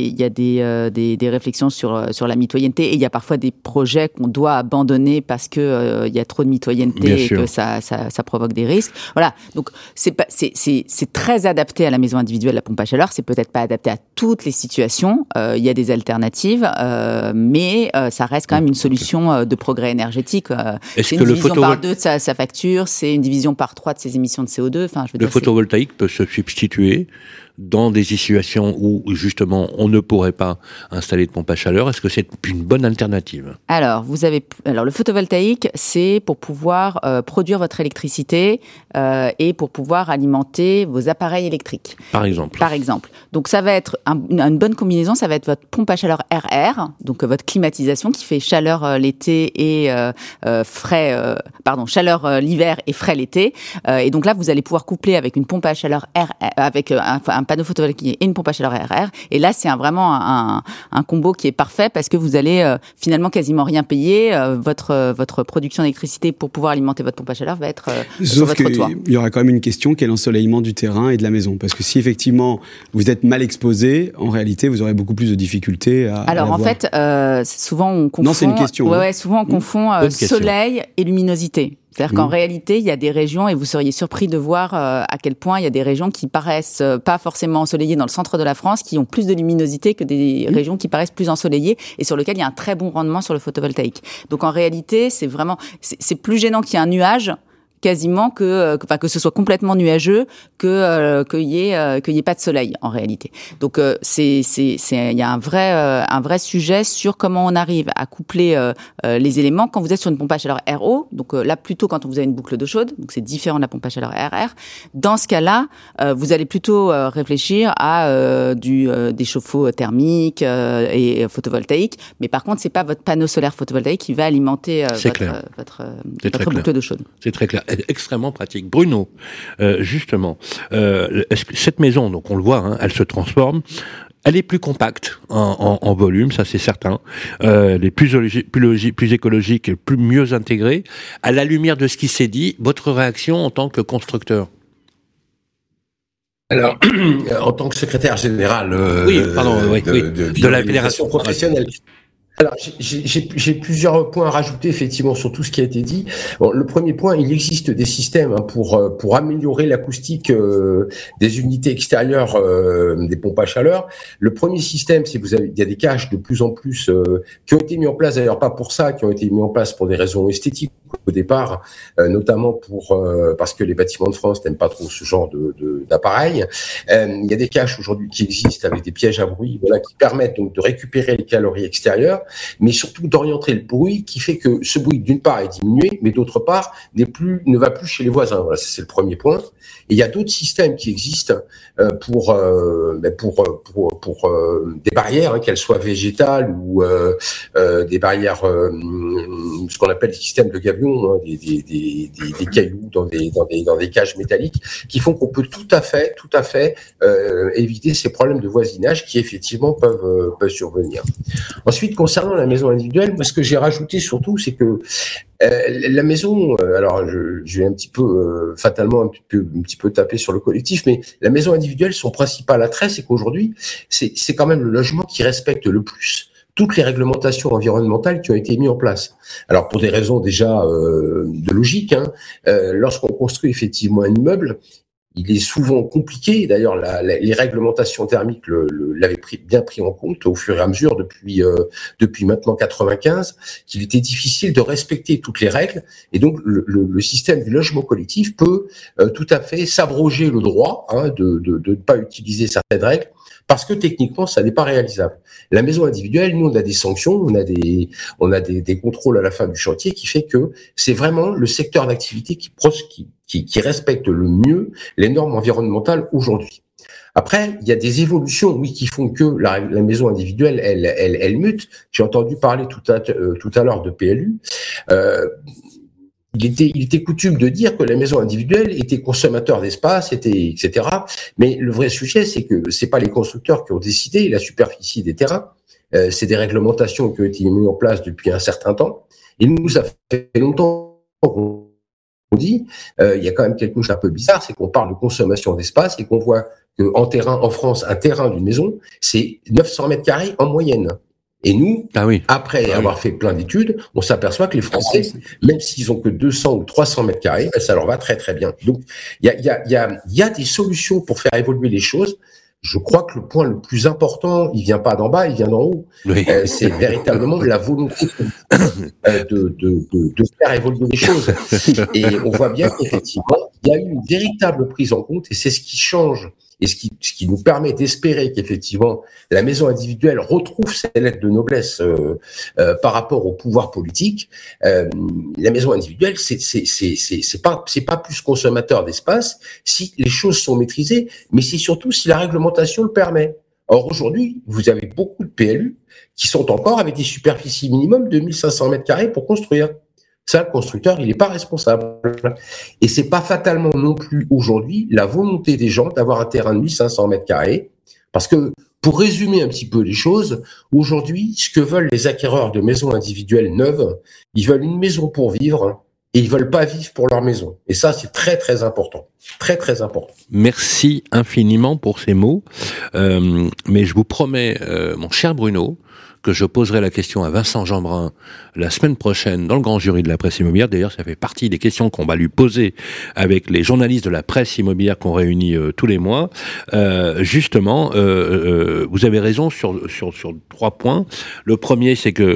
des réflexions sur la mitoyenneté, et il y a parfois des projets qu'on doit abandonner parce que il y a trop de mitoyenneté et que ça provoque des risques. Voilà. Donc c'est très adapté à la maison individuelle, la pompe à chaleur. C'est peut-être pas adapté à toutes les situations. Il y a des alternatives, mais ça reste quand même une solution de progrès énergétique. C'est une division par 2 de sa facture, c'est une division par 3 de ses émissions de CO2. Enfin, le photovoltaïque peut se substituer dans des situations où, justement, on ne pourrait pas installer de pompe à chaleur. Est-ce que c'est une bonne alternative? Alors, le photovoltaïque, c'est pour pouvoir produire votre électricité et pour pouvoir alimenter vos appareils électriques. Par exemple. Donc, ça va être une bonne combinaison. Ça va être votre pompe à chaleur RR, donc votre climatisation qui fait chaleur l'été et chaleur l'hiver et frais l'été. Et donc là, vous allez pouvoir coupler avec une pompe à chaleur RR, avec un panneau photovoltaïque et une pompe à chaleur RR. Et là, c'est vraiment un combo qui est parfait, parce que vous allez finalement quasiment rien payer. Votre production d'électricité pour pouvoir alimenter votre pompe à chaleur va être sur votre toit. Il y aura quand même une question qui est l'ensoleillement du terrain et de la maison. Parce que si effectivement vous êtes mal exposé, en réalité, vous aurez beaucoup plus de difficultés à Alors en fait, souvent on confond... Non, c'est une question. Souvent on confond soleil et luminosité. C'est-à-dire qu'en réalité, il y a des régions, et vous seriez surpris de voir à quel point il y a des régions qui paraissent pas forcément ensoleillées dans le centre de la France, qui ont plus de luminosité que des régions qui paraissent plus ensoleillées, et sur lesquelles il y a un très bon rendement sur le photovoltaïque. Donc en réalité, c'est plus gênant qu'il y ait un nuage, quasiment que ce soit complètement nuageux, qu'il y ait pas de soleil en réalité. Donc il y a un vrai sujet sur comment on arrive à coupler les éléments quand vous êtes sur une pompe à chaleur RO. Donc là, plutôt quand vous avez une boucle d'eau chaude, donc c'est différent de la pompe à chaleur RR. Dans ce cas-là, vous allez plutôt réfléchir à des chauffe-eau thermiques et photovoltaïques. Mais par contre, c'est pas votre panneau solaire photovoltaïque qui va alimenter votre boucle d'eau chaude. C'est très clair. Extrêmement pratique. Bruno, justement, est-ce que cette maison, donc on le voit, elle se transforme. Elle est plus compacte en volume, ça c'est certain. Elle est plus écologique, mieux intégrée. À la lumière de ce qui s'est dit, votre réaction en tant que constructeur? Alors, en tant que secrétaire général de la fédération professionnelle. Alors, j'ai plusieurs points à rajouter effectivement sur tout ce qui a été dit. Bon, le premier point, il existe des systèmes pour améliorer l'acoustique des unités extérieures des pompes à chaleur. Le premier système, il y a des caches de plus en plus qui ont été mis en place, d'ailleurs pas pour ça, qui ont été mis en place pour des raisons esthétiques au départ, notamment parce que les bâtiments de France n'aiment pas trop ce genre d'appareil. Il y a des caches aujourd'hui qui existent avec des pièges à bruit, qui permettent donc de récupérer les calories extérieures. mais surtout d'orienter le bruit qui fait que ce bruit, d'une part, est diminué, mais d'autre part, ne va plus chez les voisins. Voilà, c'est le premier point. Et il y a d'autres systèmes qui existent pour des barrières, hein, qu'elles soient végétales ou des barrières, ce qu'on appelle des systèmes de gabions, hein, des cailloux dans des cages métalliques, qui font qu'on peut tout à fait éviter ces problèmes de voisinage qui effectivement peuvent survenir. Ensuite, concernant la maison individuelle, moi ce que j'ai rajouté surtout, c'est que la maison, alors je vais un petit peu fatalement un petit peu taper sur le collectif, mais la maison individuelle, son principal attrait, c'est qu'aujourd'hui, c'est quand même le logement qui respecte le plus toutes les réglementations environnementales qui ont été mises en place. Alors pour des raisons déjà de logique, hein, lorsqu'on construit effectivement un immeuble, il est souvent compliqué. D'ailleurs, les réglementations thermiques l'avaient bien pris en compte au fur et à mesure depuis maintenant 95, qu'il était difficile de respecter toutes les règles. Et donc, le système du logement collectif peut tout à fait s'abroger le droit, hein, de ne pas utiliser certaines règles, parce que techniquement, ça n'est pas réalisable. La maison individuelle, nous, on a des sanctions, on a des contrôles à la fin du chantier qui fait que c'est vraiment le secteur d'activité qui respecte le mieux les normes environnementales aujourd'hui. Après, il y a des évolutions, oui, qui font que la maison individuelle, elle mute. J'ai entendu parler tout à l'heure de PLU. Il était coutume de dire que la maison individuelle était consommateur d'espace, etc. Mais le vrai sujet, c'est que c'est pas les constructeurs qui ont décidé la superficie des terrains. C'est des réglementations qui ont été mises en place depuis un certain temps. Et nous, ça fait longtemps qu'on dit, il y a quand même quelque chose d'un peu bizarre, c'est qu'on parle de consommation d'espace et qu'on voit que en France, un terrain d'une maison, c'est 900 mètres carrés en moyenne. Et nous, après avoir fait plein d'études, on s'aperçoit que les Français, même s'ils ont que 200 ou 300 mètres carrés, ça leur va très très bien. Donc, il y a des solutions pour faire évoluer les choses. Je crois que le point le plus important, il vient pas d'en bas, il vient d'en haut. Oui. C'est véritablement la volonté de faire évoluer les choses. Et on voit bien qu'effectivement, il y a eu une véritable prise en compte, et c'est ce qui change. Et ce qui nous permet d'espérer qu'effectivement la maison individuelle retrouve ses lettres de noblesse par rapport au pouvoir politique. La maison individuelle, c'est pas plus consommateur d'espace si les choses sont maîtrisées, mais c'est surtout si la réglementation le permet. Or aujourd'hui, vous avez beaucoup de PLU qui sont encore avec des superficies minimum de 1500 mètres carrés pour construire. Ça, le constructeur, il n'est pas responsable. Et c'est pas fatalement non plus aujourd'hui la volonté des gens d'avoir un terrain de 1500 mètres carrés. Parce que, pour résumer un petit peu les choses, aujourd'hui, ce que veulent les acquéreurs de maisons individuelles neuves, ils veulent une maison pour vivre et ils veulent pas vivre pour leur maison. Et ça, c'est très, très important. Très, très important. Merci infiniment pour ces mots. Mais je vous promets, mon cher Bruno, que je poserai la question à Vincent Jeanbrun la semaine prochaine dans le grand jury de la presse immobilière. D'ailleurs, ça fait partie des questions qu'on va lui poser avec les journalistes de la presse immobilière qu'on réunit tous les mois. Justement, vous avez raison sur 3 points. Le premier, c'est que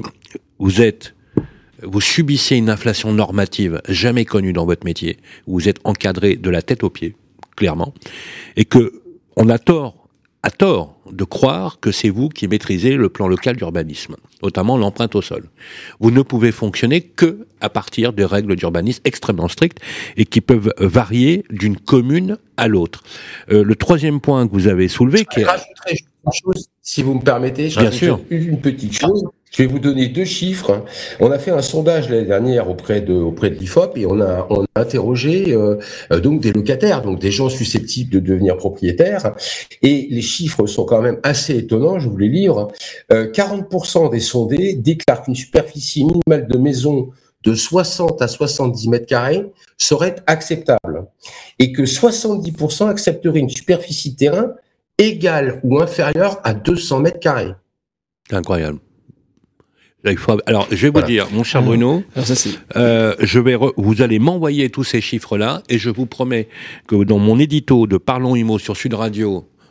vous subissez une inflation normative jamais connue dans votre métier. Vous êtes encadré de la tête aux pieds, clairement. Et que on a tort de croire que c'est vous qui maîtrisez le plan local d'urbanisme, notamment l'empreinte au sol. Vous ne pouvez fonctionner que à partir de règles d'urbanisme extrêmement strictes et qui peuvent varier d'une commune à l'autre. Le troisième point que vous avez soulevé... Je rajouterai une chose, si vous me permettez. Bien sûr. Une petite chose. Je vais vous donner 2 chiffres. On a fait un sondage l'année dernière auprès de l'IFOP et on a interrogé donc des locataires, donc des gens susceptibles de devenir propriétaires. Et les chiffres sont quand même assez étonnants. Je vous les livre. 40% des sondés déclarent qu'une superficie minimale de maison de 60 à 70 mètres carrés serait acceptable et que 70% accepteraient une superficie de terrain égale ou inférieure à 200 mètres carrés. C'est incroyable. Alors, je vais vous dire, mon cher Bruno, vous allez m'envoyer tous ces chiffres-là, et je vous promets que dans mon édito de Parlons Immo sur Sud Radio,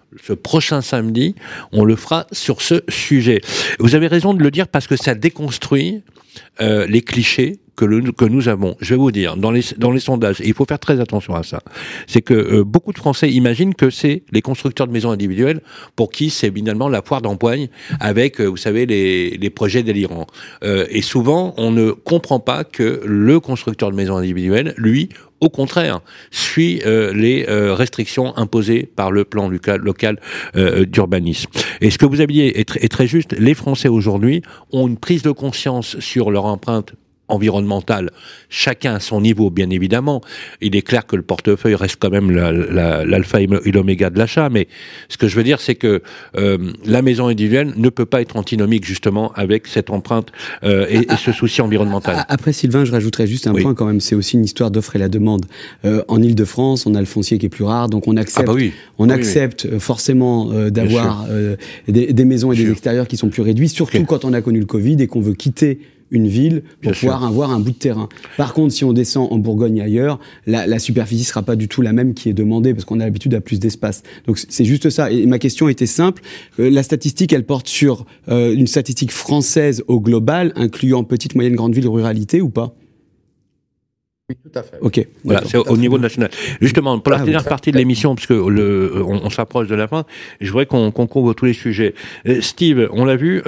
ce prochain samedi, on le fera sur ce sujet. Vous avez raison de le dire parce que ça déconstruit les clichés que nous avons. Je vais vous dire, dans les sondages, et il faut faire très attention à ça, c'est que beaucoup de Français imaginent que c'est les constructeurs de maisons individuelles pour qui c'est finalement la poire d'empoigne avec, vous savez, les projets délirants. Et souvent, on ne comprend pas que le constructeur de maisons individuelles, lui, au contraire, suit les restrictions imposées par le plan local d'urbanisme. Et ce que vous avez dit est très juste. Les Français aujourd'hui ont une prise de conscience sur leur empreinte environnementale, chacun à son niveau, bien évidemment. Il est clair que le portefeuille reste quand même l'alpha et l'oméga de l'achat, mais ce que je veux dire, c'est que la maison individuelle ne peut pas être antinomique, justement, avec cette empreinte et ce souci environnemental. Après, Sylvain, je rajouterais juste un point quand même, c'est aussi une histoire d'offre et la demande. En Île-de-France, on a le foncier qui est plus rare, donc on accepte forcément d'avoir des maisons et des extérieurs qui sont plus réduits, surtout quand on a connu le Covid et qu'on veut quitter une ville pour pouvoir avoir un bout de terrain. Par contre, si on descend en Bourgogne et ailleurs, la superficie sera pas du tout la même qui est demandée parce qu'on a l'habitude à plus d'espace. Donc c'est juste ça. Et ma question était simple. La statistique, elle porte sur une statistique française au global, incluant petite, moyenne, grande ville, ruralité ou pas? Oui, tout à fait. Ok. Voilà, c'est au niveau national. Justement, pour la dernière partie de l'émission, parce que on s'approche de la fin, je voudrais qu'on couvre tous les sujets. Steve, on l'a vu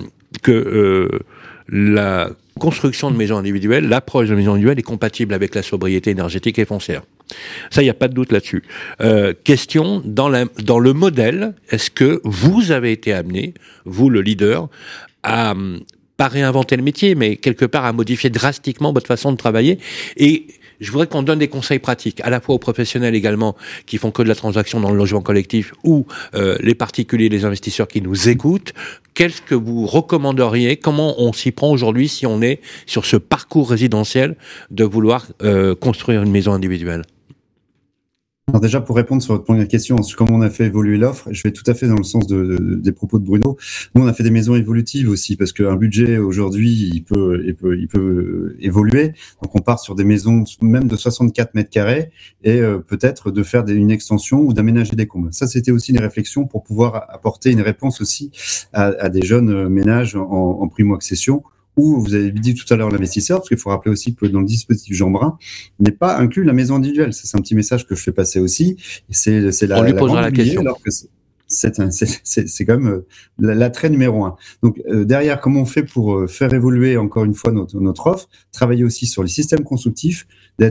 que la construction de maisons individuelles, l'approche de maisons individuelles est compatible avec la sobriété énergétique et foncière. Ça, il n'y a pas de doute là-dessus. Question, dans le modèle, est-ce que vous avez été amené, vous le leader, à pas réinventer le métier, mais quelque part à modifier drastiquement votre façon de travailler? Et je voudrais qu'on donne des conseils pratiques, à la fois aux professionnels également, qui font que de la transaction dans le logement collectif, ou les particuliers, les investisseurs qui nous écoutent. Qu'est-ce que vous recommanderiez? Comment on s'y prend aujourd'hui si on est sur ce parcours résidentiel de vouloir construire une maison individuelle? Alors déjà, pour répondre sur votre première question, comment on a fait évoluer l'offre, je vais tout à fait dans le sens des propos de Bruno. Nous, on a fait des maisons évolutives aussi, parce qu'un budget aujourd'hui, il peut évoluer. Donc, on part sur des maisons même de 64 mètres carrés et peut-être de faire une extension ou d'aménager des combles. Ça, c'était aussi une réflexion pour pouvoir apporter une réponse aussi à des jeunes ménages en primo-accession. Où vous avez dit tout à l'heure l'investisseur, parce qu'il faut rappeler aussi que dans le dispositif Jean Brun n'est pas inclus la maison individuelle. Ça, c'est un petit message que je fais passer aussi. Et c'est on lui posera la question. Alors que c'est quand même l'attrait numéro 1. Donc derrière, comment on fait pour faire évoluer encore une fois notre offre, travailler aussi sur les systèmes constructifs,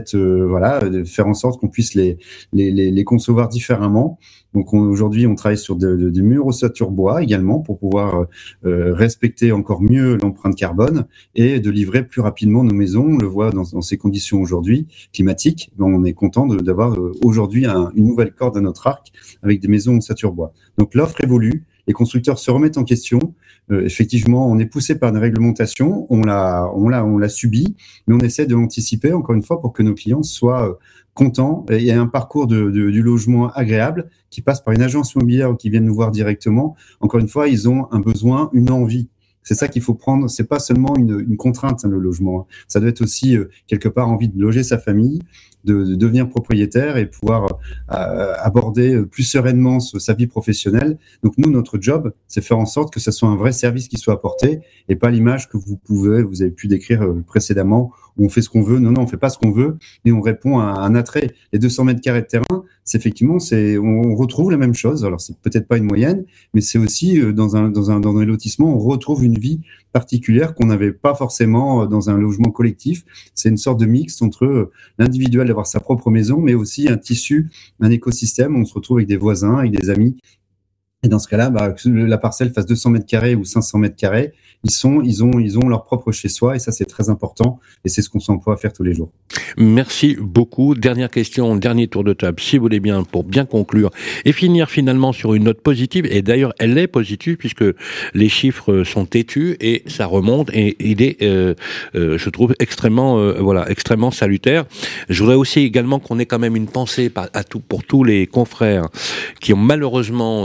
de faire en sorte qu'on puisse les concevoir différemment. Donc aujourd'hui, on travaille sur des murs ossature bois également pour pouvoir respecter encore mieux l'empreinte carbone et de livrer plus rapidement nos maisons. On le voit dans ces conditions aujourd'hui climatiques. Donc on est content d'avoir aujourd'hui une nouvelle corde à notre arc avec des maisons ossature bois. Donc l'offre évolue, les constructeurs se remettent en question. Effectivement, on est poussé par une réglementation, on l'a subi, mais on essaie de l'anticiper encore une fois pour que nos clients soient contents et il y a un parcours du logement agréable qui passe par une agence immobilière ou qui viennent nous voir directement. Encore une fois, ils ont un besoin, une envie. C'est ça qu'il faut prendre. C'est pas seulement une contrainte, le logement. Ça doit être aussi quelque part envie de loger sa famille, de devenir propriétaire et pouvoir aborder plus sereinement sa vie professionnelle. Donc nous, notre job, c'est faire en sorte que ce soit un vrai service qui soit apporté et pas l'image que vous avez pu décrire précédemment où on fait ce qu'on veut. Non, on fait pas ce qu'on veut, mais on répond à un attrait. Les 200 mètres carrés de terrain, c'est effectivement, on retrouve la même chose. Alors c'est peut-être pas une moyenne, mais c'est aussi dans un lotissement, on retrouve une vie particulière qu'on n'avait pas forcément dans un logement collectif. C'est une sorte de mix entre l'individuel d'avoir sa propre maison, mais aussi un tissu, un écosystème où on se retrouve avec des voisins, avec des amis. Et dans ce cas-là, que la parcelle fasse 200 mètres carrés ou 500 mètres carrés, ils ont leur propre chez soi et ça c'est très important et c'est ce qu'on s'emploie à faire tous les jours. Merci beaucoup. Dernière question, dernier tour de table, si vous voulez bien, pour bien conclure et finir finalement sur une note positive. Et d'ailleurs, elle est positive puisque les chiffres sont têtus et ça remonte et il est, je trouve, extrêmement salutaire. Je voudrais aussi également qu'on ait quand même une pensée pour tous les confrères qui ont malheureusement sont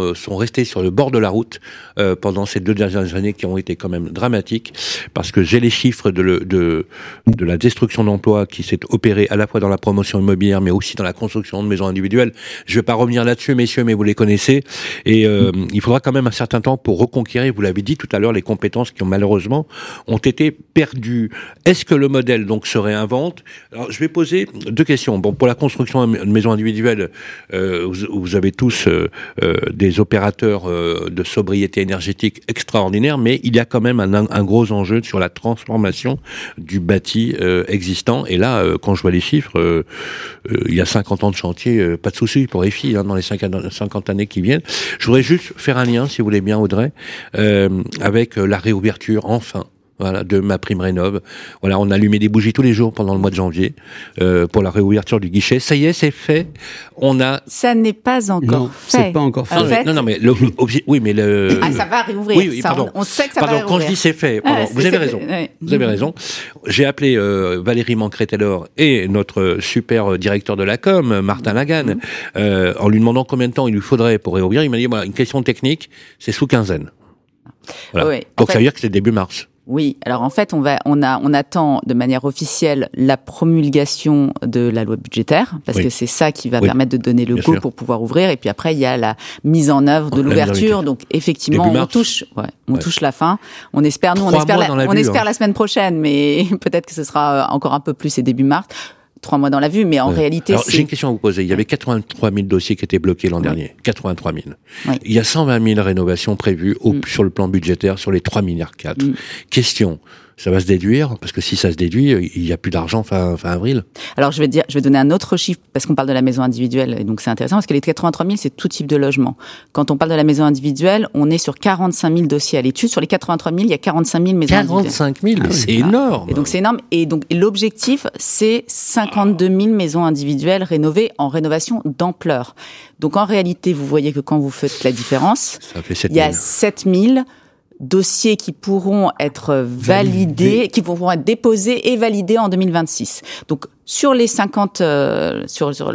rester sur le bord de la route pendant ces 2 dernières années qui ont été quand même dramatiques, parce que j'ai les chiffres de la destruction d'emplois qui s'est opérée à la fois dans la promotion immobilière, mais aussi dans la construction de maisons individuelles. Je vais pas revenir là-dessus, messieurs, mais vous les connaissez. Et il faudra quand même un certain temps pour reconquérir, vous l'avez dit tout à l'heure, les compétences qui ont malheureusement ont été perdues. Est-ce que le modèle donc se réinvente? Alors, je vais poser 2 questions. Bon, pour la construction de maisons individuelles, vous avez tous des opérateurs de sobriété énergétique extraordinaires, mais il y a quand même un gros enjeu sur la transformation du bâti existant. Et là, quand je vois les chiffres, il y a 50 ans de chantier, pas de souci pour EFI dans les 50 années qui viennent. Je voudrais juste faire un lien, si vous voulez bien, Audrey, avec la réouverture, enfin, voilà, de MaPrimeRénov'. Voilà, on allumait des bougies tous les jours pendant le mois de janvier pour la réouverture du guichet. Ça y est, c'est fait. Ça n'est pas encore fait. C'est pas encore fait. En fait, non, mais oui, mais ça va réouvrir. Oui, ça, pardon. on sait que ça va réouvrir. Quand je dis c'est fait, vous avez raison. Vous avez raison. J'ai appelé Valérie Mancret-Taylor et notre super directeur de la com, Martin Lagan, en lui demandant combien de temps il lui faudrait pour réouvrir. Il m'a dit, voilà, une question technique, c'est sous quinzaine. Voilà. Oui, donc ça veut dire que c'est début mars. Oui, alors en fait, on attend de manière officielle la promulgation de la loi budgétaire, parce que c'est ça qui va permettre de donner le go pour pouvoir ouvrir. Et puis après, il y a la mise en œuvre de l'ouverture. Donc effectivement, on touche la fin. On espère, nous, on espère la semaine prochaine, mais peut-être que ce sera encore un peu plus, c'est début mars. 3 mois dans la vue, mais en réalité, alors, j'ai une question à vous poser. Il y avait 83 000 dossiers qui étaient bloqués l'an dernier. 83 000. Oui. Il y a 120 000 rénovations prévues sur le plan budgétaire sur les 3,4 milliards. Question. Ça va se déduire, parce que si ça se déduit, il n'y a plus d'argent fin avril. Alors je vais donner un autre chiffre, parce qu'on parle de la maison individuelle, et donc c'est intéressant, parce que les 83 000, c'est tout type de logement. Quand on parle de la maison individuelle, on est sur 45 000 dossiers à l'étude. Sur les 83 000, il y a 45 000 maisons individuelles. 45 000, c'est énorme. Et donc c'est énorme. Et donc l'objectif, c'est 52 000 maisons individuelles rénovées en rénovation d'ampleur. Donc en réalité, vous voyez que quand vous faites la différence, il y a 7 000 dossiers qui pourront être validés, qui pourront être déposés et validés en 2026. Donc sur les 45 000,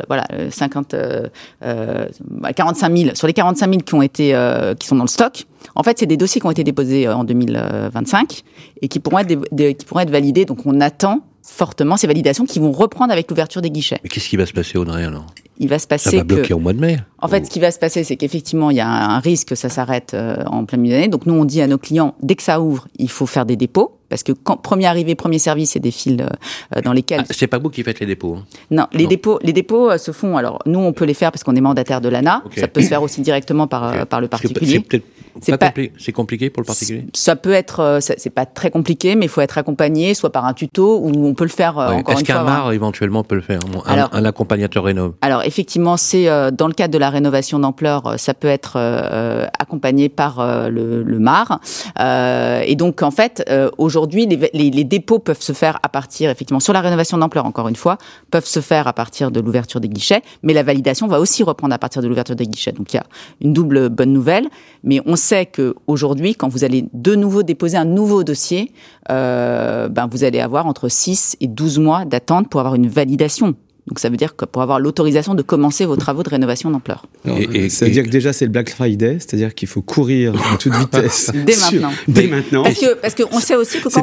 sur les 45 000 qui ont été, qui sont dans le stock, en fait, c'est des dossiers qui ont été déposés en 2025 et qui pourront être validés. Donc on attend fortement ces validations qui vont reprendre avec l'ouverture des guichets. Mais qu'est-ce qui va se passer, Audrey, alors ? Il va se passer ça va bloquer au mois de mai. En fait, ce qui va se passer, c'est qu'effectivement, il y a un risque que ça s'arrête en plein milieu d'année. Donc nous, on dit à nos clients, dès que ça ouvre, il faut faire des dépôts. Parce que quand premier arrivé, premier servi, c'est des files dans lesquels... c'est pas vous qui faites les dépôts. Hein. Non, les dépôts se font... Alors, nous, on peut les faire parce qu'on est mandataire de l'ANA. Okay. Ça peut se faire aussi directement par le particulier. C'est compliqué pour le particulier. Ça peut être... c'est pas très compliqué, mais il faut être accompagné, soit par un tuto, ou on peut le faire encore une fois. Est-ce qu'un MAR, éventuellement, peut le faire, un accompagnateur rénov? Alors, effectivement, c'est dans le cadre de la rénovation d'ampleur, ça peut être accompagné par le MAR. Et donc, en fait, aujourd'hui, les dépôts peuvent se faire à partir, effectivement, sur la rénovation d'ampleur, encore une fois, peuvent se faire à partir de l'ouverture des guichets, mais la validation va aussi reprendre à partir de l'ouverture des guichets. Donc, il y a une double bonne nouvelle, mais on sait qu'aujourd'hui, quand vous allez de nouveau déposer un nouveau dossier, vous allez avoir entre 6 et 12 mois d'attente pour avoir une validation. Donc ça veut dire que pour avoir l'autorisation de commencer vos travaux de rénovation d'ampleur. Ça veut dire que déjà c'est le Black Friday, c'est-à-dire qu'il faut courir à toute vitesse. Dès maintenant. Parce que on sait aussi que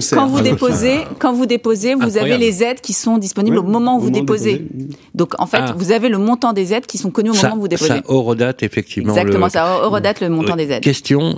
quand vous déposez, vous avez les aides qui sont disponibles au moment où vous déposez. Donc en fait, vous avez le montant des aides qui sont connues au moment où vous déposez. Ça horodote effectivement. Exactement, ça horodote le montant des aides. Question,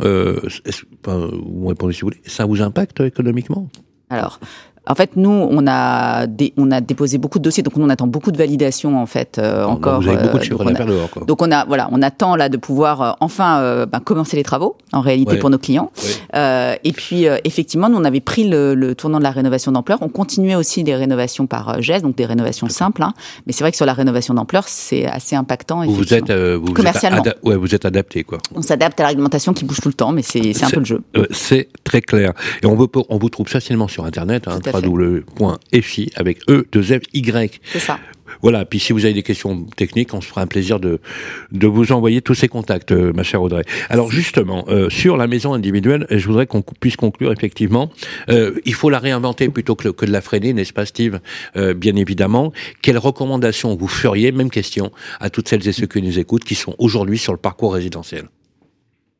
vous répondez si vous voulez, ça vous impacte économiquement ? Alors, en fait, nous, on a déposé beaucoup de dossiers, donc nous, on attend beaucoup de validations, en fait, encore. Vous avez beaucoup de chiffres d'affaires dehors, quoi. Donc, on attend, là, de pouvoir, enfin, commencer les travaux, en réalité, pour nos clients. Ouais. Et puis, effectivement, nous, on avait pris le tournant de la rénovation d'ampleur. On continuait aussi les rénovations par geste, donc des rénovations simples, hein. Mais c'est vrai que sur la rénovation d'ampleur, c'est assez impactant, commercialement. Vous êtes adapté, quoi. On s'adapte à la réglementation qui bouge tout le temps, mais c'est un peu le jeu. C'est très clair. Et on vous trouve facilement sur Internet, hein, www.fi avec E2FY. C'est ça. Voilà, puis si vous avez des questions techniques, on se fera un plaisir de vous envoyer tous ces contacts, ma chère Audrey. Alors justement, sur la maison individuelle, je voudrais qu'on puisse conclure effectivement, il faut la réinventer plutôt que de la freiner, n'est-ce pas Steve ? Bien évidemment. Quelles recommandations vous feriez, même question, à toutes celles et ceux qui nous écoutent, qui sont aujourd'hui sur le parcours résidentiel ?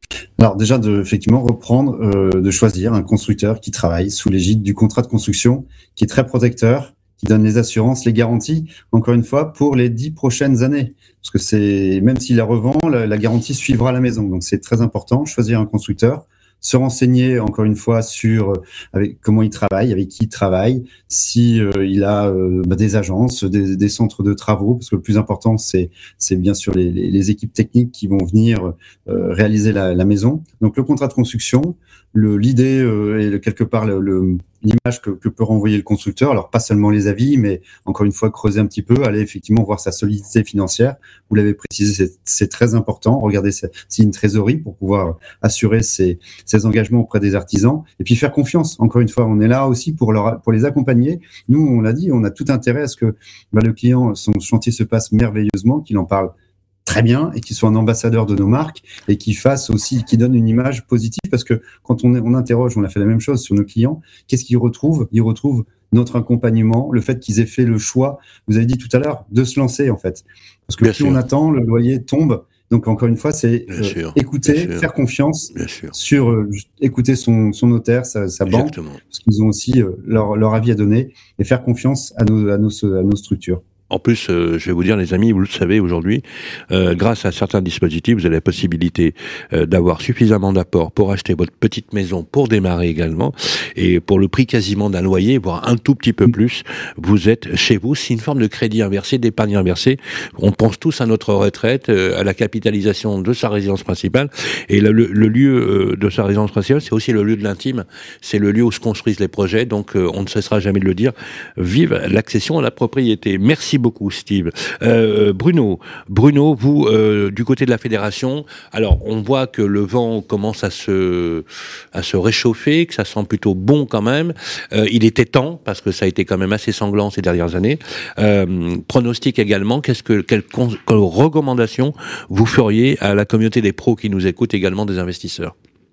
Alors déjà, effectivement, reprendre, de choisir un constructeur qui travaille sous l'égide du contrat de construction, qui est très protecteur, qui donne les assurances, les garanties, encore une fois, pour les 10 prochaines années. Parce que même s'il la revend, la garantie suivra la maison. Donc c'est très important, choisir un constructeur, se renseigner encore une fois sur avec comment il travaille, avec qui il travaille, si il a des agences, des centres de travaux, parce que le plus important c'est bien sûr les équipes techniques qui vont venir réaliser la maison. Donc le contrat de construction, l'idée et quelque part l'image que peut renvoyer le constructeur, alors pas seulement les avis, mais encore une fois creuser un petit peu, aller effectivement voir sa solidité financière. Vous l'avez précisé, c'est très important. Regardez s'il y a une trésorerie pour pouvoir assurer ses engagements auprès des artisans, et puis faire confiance. Encore une fois, on est là aussi pour les accompagner. Nous, on l'a dit, on a tout intérêt à ce que le client, son chantier se passe merveilleusement, qu'il en parle très bien et qu'il soit un ambassadeur de nos marques et qu'il donne une image positive, parce que quand on interroge, on a fait la même chose sur nos clients, qu'est-ce qu'ils retrouvent? Ils retrouvent notre accompagnement, le fait qu'ils aient fait le choix, vous avez dit tout à l'heure, de se lancer en fait. Parce que plus on attend, le loyer tombe. Donc encore une fois, c'est écouter, faire confiance sur écouter son notaire, sa banque, parce qu'ils ont aussi leur avis à donner, et faire confiance à nos structures. En plus, je vais vous dire, les amis, vous le savez aujourd'hui, grâce à certains dispositifs, vous avez la possibilité d'avoir suffisamment d'apports pour acheter votre petite maison, pour démarrer également, et pour le prix quasiment d'un loyer, voire un tout petit peu plus, vous êtes chez vous. C'est une forme de crédit inversé, d'épargne inversée. On pense tous à notre retraite, à la capitalisation de sa résidence principale, et le lieu de sa résidence principale, c'est aussi le lieu de l'intime, c'est le lieu où se construisent les projets, donc on ne cessera jamais de le dire. Vive l'accession à la propriété. Merci beaucoup, Steve. Bruno, vous, du côté de la fédération, alors on voit que le vent commence à se réchauffer, que ça sent plutôt bon quand même. Il était temps, parce que ça a été quand même assez sanglant ces dernières années. Pronostic également, quelles recommandations vous feriez à la communauté des pros qui nous écoutent, également des investisseurs?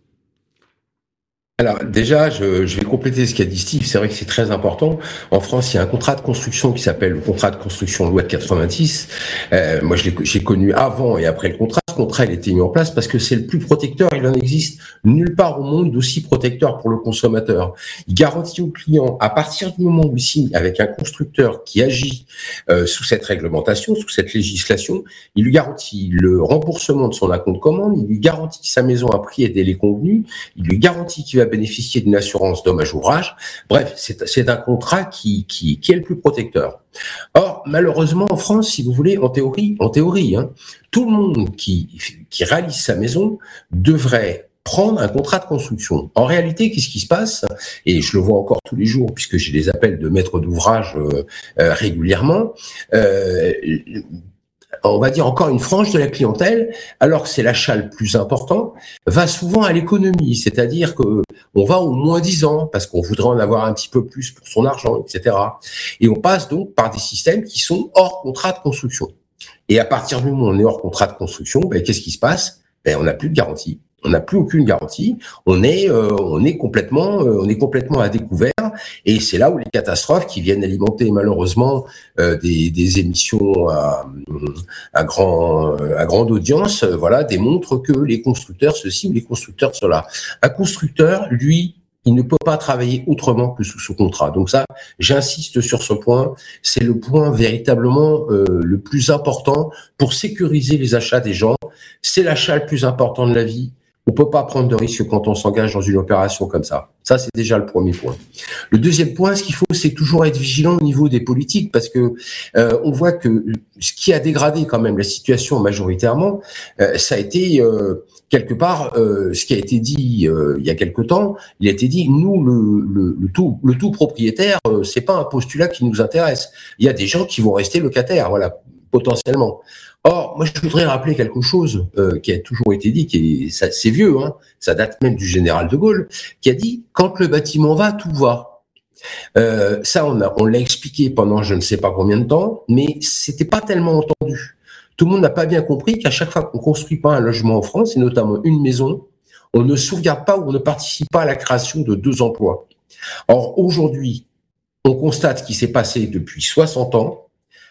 Alors déjà, je vais compléter ce qu'a dit Steve. C'est vrai que c'est très important. En France, il y a un contrat de construction qui s'appelle le contrat de construction loi de 90. Moi, j'ai connu avant et après le contrat. Ce contrat, il a été mis en place parce que c'est le plus protecteur. Il en existe nulle part au monde d'aussi protecteur pour le consommateur. Il garantit au client, à partir du moment où il signe avec un constructeur qui agit sous cette réglementation, sous cette législation, il lui garantit le remboursement de son acompte de commande, il lui garantit sa maison à prix et délai convenu, il lui garantit qu'il va bénéficier d'une assurance dommage-ouvrage. Bref, c'est un contrat qui est le plus protecteur. Or, malheureusement, en France, si vous voulez, en théorie, tout le monde qui réalise sa maison devrait prendre un contrat de construction. En réalité, qu'est-ce qui se passe? Et je le vois encore tous les jours, puisque j'ai des appels de maîtres d'ouvrage régulièrement. On va dire encore une frange de la clientèle, alors que c'est l'achat le plus important, va souvent à l'économie, c'est-à-dire que on va au moins 10 ans parce qu'on voudrait en avoir un petit peu plus pour son argent, etc. Et on passe donc par des systèmes qui sont hors contrat de construction. Et à partir du moment où on est hors contrat de construction, qu'est-ce qui se passe? On n'a plus de garantie. On n'a plus aucune garantie. On est complètement à découvert. Et c'est là où les catastrophes qui viennent alimenter malheureusement des émissions à grande audience, démontrent que les constructeurs ceci ou les constructeurs cela. Un constructeur, lui, il ne peut pas travailler autrement que sous ce contrat. Donc ça, j'insiste sur ce point. C'est le point véritablement le plus important pour sécuriser les achats des gens. C'est l'achat le plus important de la vie. On peut pas prendre de risques quand on s'engage dans une opération comme ça. Ça, c'est déjà le premier point. Le deuxième point, ce qu'il faut, c'est toujours être vigilant au niveau des politiques, parce que on voit que ce qui a dégradé quand même la situation majoritairement, ça a été quelque part ce qui a été dit il y a quelque temps. Il a été dit, nous, le tout propriétaire, c'est pas un postulat qui nous intéresse. Il y a des gens qui vont rester locataires, voilà, potentiellement. Or, moi, je voudrais rappeler quelque chose qui a toujours été dit, c'est vieux, ça date même du général de Gaulle, qui a dit « quand le bâtiment va, tout va ». Ça, on l'a expliqué pendant je ne sais pas combien de temps, mais c'était pas tellement entendu. Tout le monde n'a pas bien compris qu'à chaque fois qu'on construit pas un logement en France, et notamment une maison, on ne sauvegarde pas ou on ne participe pas à la création de 2 emplois. Or, aujourd'hui, on constate ce qui s'est passé depuis 60 ans,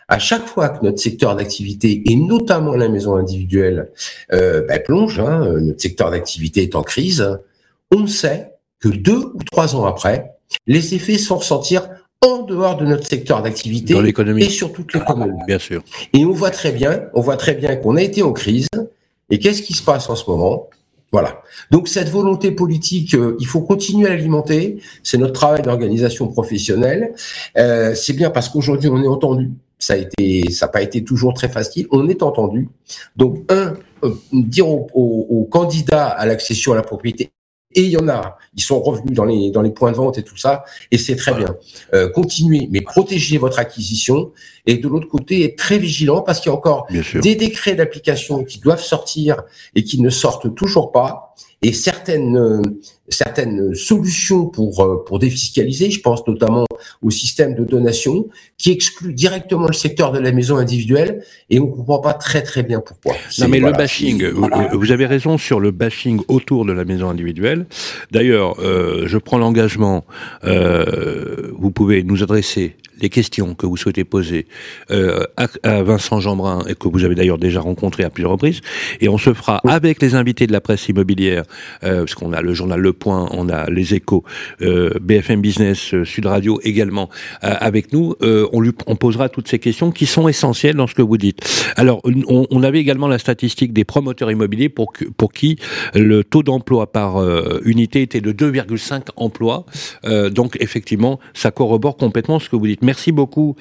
à chaque fois que notre secteur d'activité, et notamment la maison individuelle, plonge, notre secteur d'activité est en crise, on sait que 2 ou 3 ans après, les effets sont ressentir en dehors de notre secteur d'activité dans l'économie et sur toute l'économie. Bien sûr. Et on voit très bien qu'on a été en crise. Et qu'est-ce qui se passe en ce moment? Voilà. Donc cette volonté politique, il faut continuer à l'alimenter. C'est notre travail d'organisation professionnelle. C'est bien parce qu'aujourd'hui on est entendu. Ça n'a pas été toujours très facile. On est entendu. Donc dire aux candidats à l'accession à la propriété. Et il y en a, ils sont revenus dans les points de vente et tout ça, et c'est très bien. Continuez, mais protégez votre acquisition. Et de l'autre côté, être très vigilant parce qu'il y a encore des décrets d'application qui doivent sortir et qui ne sortent toujours pas. Et certaines solutions pour défiscaliser, je pense notamment au système de donation, qui exclut directement le secteur de la maison individuelle, et on ne comprend pas très très bien pourquoi. Non mais le bashing, vous avez raison sur le bashing autour de la maison individuelle. D'ailleurs, je prends l'engagement, vous pouvez nous adresser les questions que vous souhaitez poser à Vincent Jeanbrun, et que vous avez d'ailleurs déjà rencontré à plusieurs reprises, et on se fera avec les invités de la presse immobilière, parce qu'on a le journal Le Point, on a les Échos, BFM Business, Sud Radio également avec nous, on posera toutes ces questions qui sont essentielles dans ce que vous dites. Alors, on avait également la statistique des promoteurs immobiliers pour qui le taux d'emploi par unité était de 2,5 emplois, donc effectivement, ça corrobore complètement ce que vous dites. Merci beaucoup